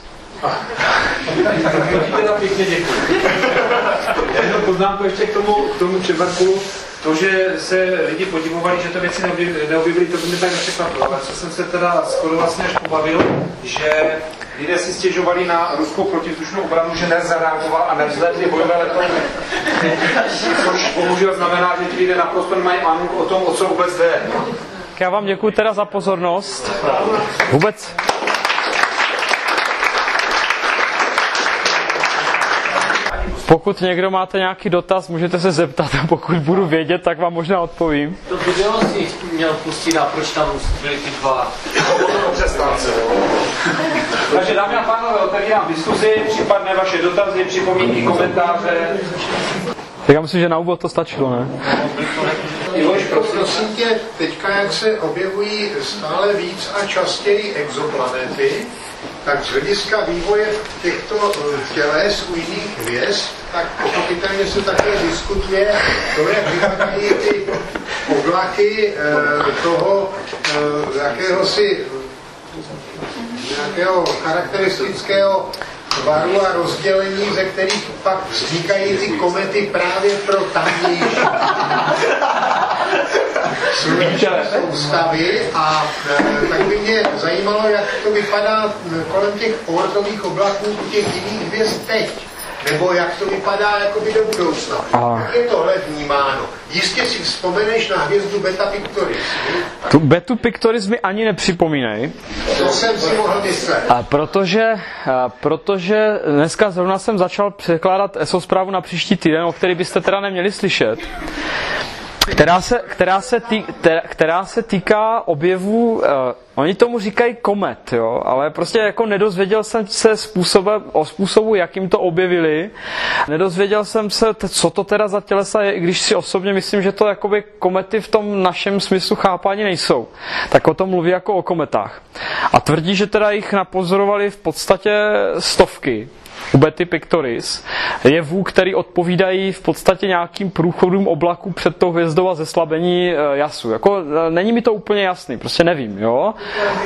Pěkně děkuji. Jednu poznámku ještě k tomu, k tomu četvrtku. To, že se lidi podivovali, že to věci neobjevili, to by mě tak nepřekvapilo. Ale co jsem se teda skoro vlastně až pobavil, že lidé si stěžovali na ruskou protivzdušnou obranu, že nezareagoval a nevzletli bojové letouny. Což bohužel znamená, že ti lidé naprosto nemají anu o tom, o co vůbec jde. Já vám děkuji teda za pozornost. Vůbec... Pokud někdo máte nějaký dotaz, můžete se zeptat, a pokud budu vědět, tak vám možná odpovím. To video si měl pustit, a proč tam byli ty dva? Takže dámy a pánové, otevírám diskuzi, případné vaše dotazy, připomínky, komentáře. Tak já myslím, že na úvod to stačilo, ne? Ivoš, prosím tě, teďka jak se objevují stále víc a častěji exoplanety, tak z hlediska vývoje těchto těles u jiných hvězd, tak pochopitelně se také diskutuje to, jak vypadají ty oblaky toho jakéhosi nějakého charakteristického tvaru a rozdělení, ze kterých pak vznikají ty komety právě pro tamnější sluneční soustavy. A e, tak by mě zajímalo, jak to vypadá kolem těch ortových oblaků u těch jiných hvězd teď. Nebo jak to vypadá jakoby do budoucna. A... Jak je tohle vnímáno? Jistě si vzpomeneš na hvězdu Beta Pictoris. Tu Betu Pictoris mi ani nepřipomínej. To jsem si mohl myslet. A protože, a protože dneska zrovna jsem začal překládat E S O zprávu na příští týden, o který byste teda neměli slyšet. Která se, která, se tý, která se týká objevů, uh, oni tomu říkají komet, jo, ale prostě jako nedozvěděl jsem se způsobem, o způsobu, jakým to objevili. Nedozvěděl jsem se, co to teda za tělesa je, i když si osobně myslím, že to jakoby komety v tom našem smyslu chápání nejsou. Tak o tom mluví jako o kometách. A tvrdí, že teda jich napozorovali v podstatě stovky. U Bety Pictoris jevů, který odpovídají v podstatě nějakým průchodům oblaku před tou hvězdou a zeslabení jasu. Jako, není mi to úplně jasný, prostě nevím, jo?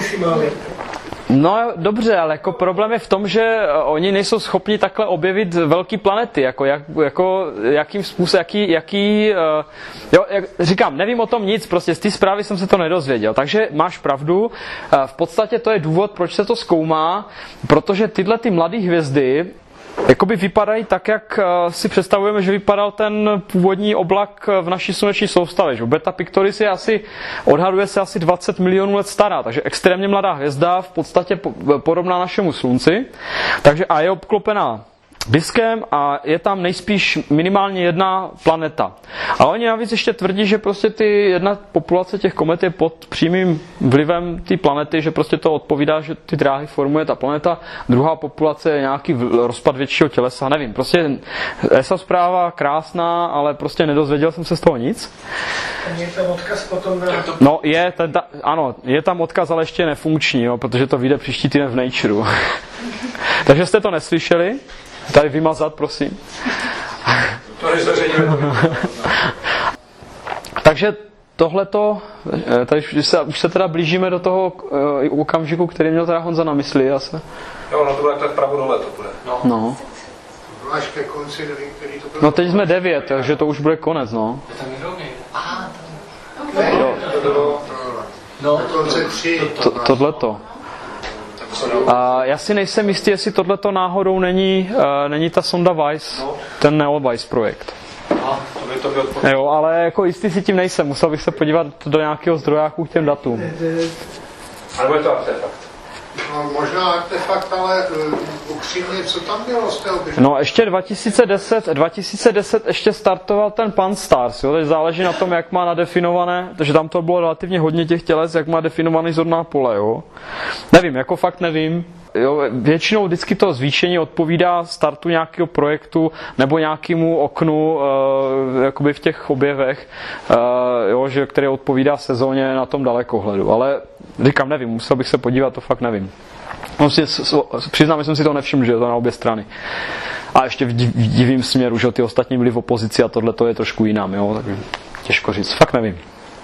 No dobře, ale jako problém je v tom, že oni nejsou schopni takhle objevit velké planety, jako, jak, jako jakým způsobem, jaký, jaký jo, jak, říkám, nevím o tom nic, prostě z té zprávy jsem se to nedozvěděl, takže máš pravdu, v podstatě to je důvod, proč se to zkoumá, protože tyhle ty mladé hvězdy jakoby vypadají tak, jak si představujeme, že vypadal ten původní oblak v naší sluneční soustavě. Že? Beta Pictoris je asi, odhaduje se asi dvacet milionů let stará, takže extrémně mladá hvězda, v podstatě podobná našemu slunci. Takže a je obklopená diskem a je tam nejspíš minimálně jedna planeta. A oni navíc ještě tvrdí, že prostě ty jedna populace těch komet je pod přímým vlivem té planety, že prostě to odpovídá, že ty dráhy formuje ta planeta. Druhá populace je nějaký rozpad většího tělesa, nevím. Prostě E S O zpráva krásná, ale prostě nedozvěděl jsem se z toho nic. Je tam odkaz potom na... No je, ten ta, ano, je tam odkaz, ale ještě nefunkční, jo, protože to vyjde příští týden v Nature. Takže jste to neslyšeli? Tady vymazat, prosím. To než zařadíme. Takže tohleto, tady už se, už se teda blížíme do toho uh, okamžiku, který měl teda Honza na mysli asi. Jo, no to bude tak vpravo dole, to bude. No. no. Až ke konci, nevím, který to byl. No teď jsme devět, takže to už bude konec, no. Je tam někdo? Aha, Ne, jo. to bylo no, na konce tři. To, tohleto. A já si nejsem jistý, jestli tohleto náhodou není, uh, není ta sonda Weiss, ten Neo Weiss projekt. aha, To by to bylo Jo, ale jako jistý si tím nejsem, musel bych se podívat do nějakého zdrojáku k těm datům. Ale bude to artefakt. No, možná artefakt, ale uh, upřímně, co tam bylo z toho běžného? No ještě dva tisíce deset, dva tisíce deset ještě startoval ten Pan Stars, jo, teď záleží na tom, jak má nadefinované, takže tam to bylo relativně hodně těch těles, jak má definovaný zorná pole, jo. Nevím, jako fakt nevím. Jo, většinou vždycky to zvýšení odpovídá startu nějakého projektu nebo nějakému oknu e, jakoby v těch objevech, e, jo, že, který odpovídá sezóně na tom dalekohledu. Ale říkám, nevím, musel bych se podívat, to fakt nevím. No, si, přiznám, že jsem si to nevšiml, že je to na obě strany. A ještě v divým směru, že ty ostatní byli v opozici a tohle to je trošku jinam, jo, tak těžko říct, fakt nevím.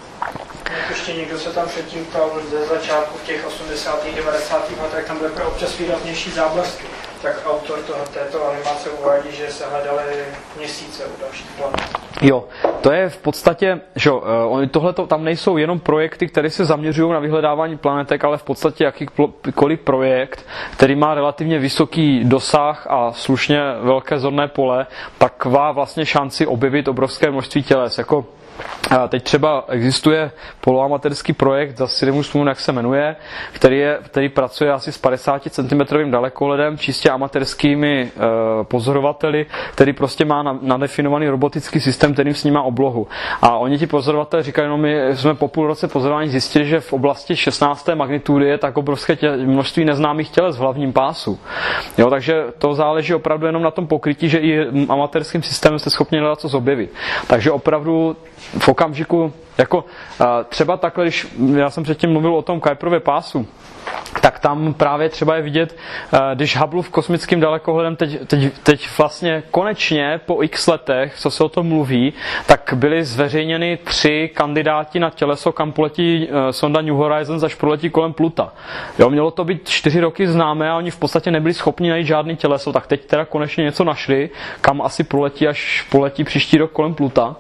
Ještě někdo se tam předtím ptal ze začátku v těch osmdesátých devadesátých letech, tam byly občas výraznější záblesky. Tak autor toho, této animace uvádí, že se hledaly měsíce u dalších planet. Jo, to je v podstatě, že tohle tam nejsou jenom projekty, které se zaměřují na vyhledávání planetek, ale v podstatě jakýkoliv projekt, který má relativně vysoký dosah a slušně velké zorné pole, tak má vlastně šanci objevit obrovské množství těles. Jako a teď třeba existuje poloamatérský projekt, zase nemůžu vzpomenout, jak se jmenuje, který, je, který pracuje asi s padesát centimetrů dalekohledem, čistě amatérskými e, pozorovateli, který prostě má nadefinovaný robotický systém, který snímá oblohu. A oni ti pozorovatelé říkají, no my jsme po půl roce pozorování zjistili, že v oblasti šestnácté magnitudy je tak obrovské tě, množství neznámých těles v hlavním pásu. Jo, takže to záleží opravdu jenom na tom pokrytí, že i amatérským systémem jste schopni hledat co zobjevit. Takže opravdu v okamžiku, jako třeba takhle, když já jsem předtím mluvil o tom Kuiperově pásu, tak tam právě třeba je vidět, když Hubble v kosmickém dalekohledem teď, teď, teď vlastně konečně po x letech, co se o tom mluví, tak byly zveřejněny tři kandidáti na těleso, kam poletí sonda New Horizons, až proletí kolem Pluta. Jo, mělo to být čtyři roky známé a oni v podstatě nebyli schopni najít žádný těleso, tak teď teda konečně něco našli, kam asi poletí, až poletí příští rok kolem Pluta.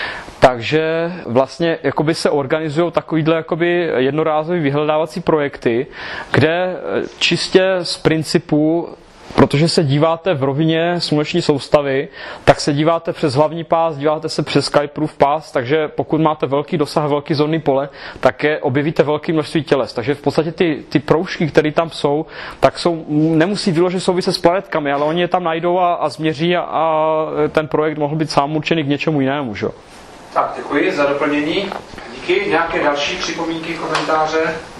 Takže vlastně jakoby se organizují takovýhle jakoby jednorázový vyhledávací projekty, kde čistě z principu, protože se díváte v rovině sluneční soustavy, tak se díváte přes hlavní pás, díváte se přes Kuiperův pás, takže pokud máte velký dosah, velký zorný pole, tak je objevíte velké množství těles. Takže v podstatě ty, ty proužky, které tam jsou, tak jsou, nemusí vyložit souviset s planetkami, ale oni je tam najdou a, a změří a, a ten projekt mohl být sám určený k něčemu jinému. Že? Tak, děkuji za doplnění. Díky. Nějaké další připomínky, komentáře?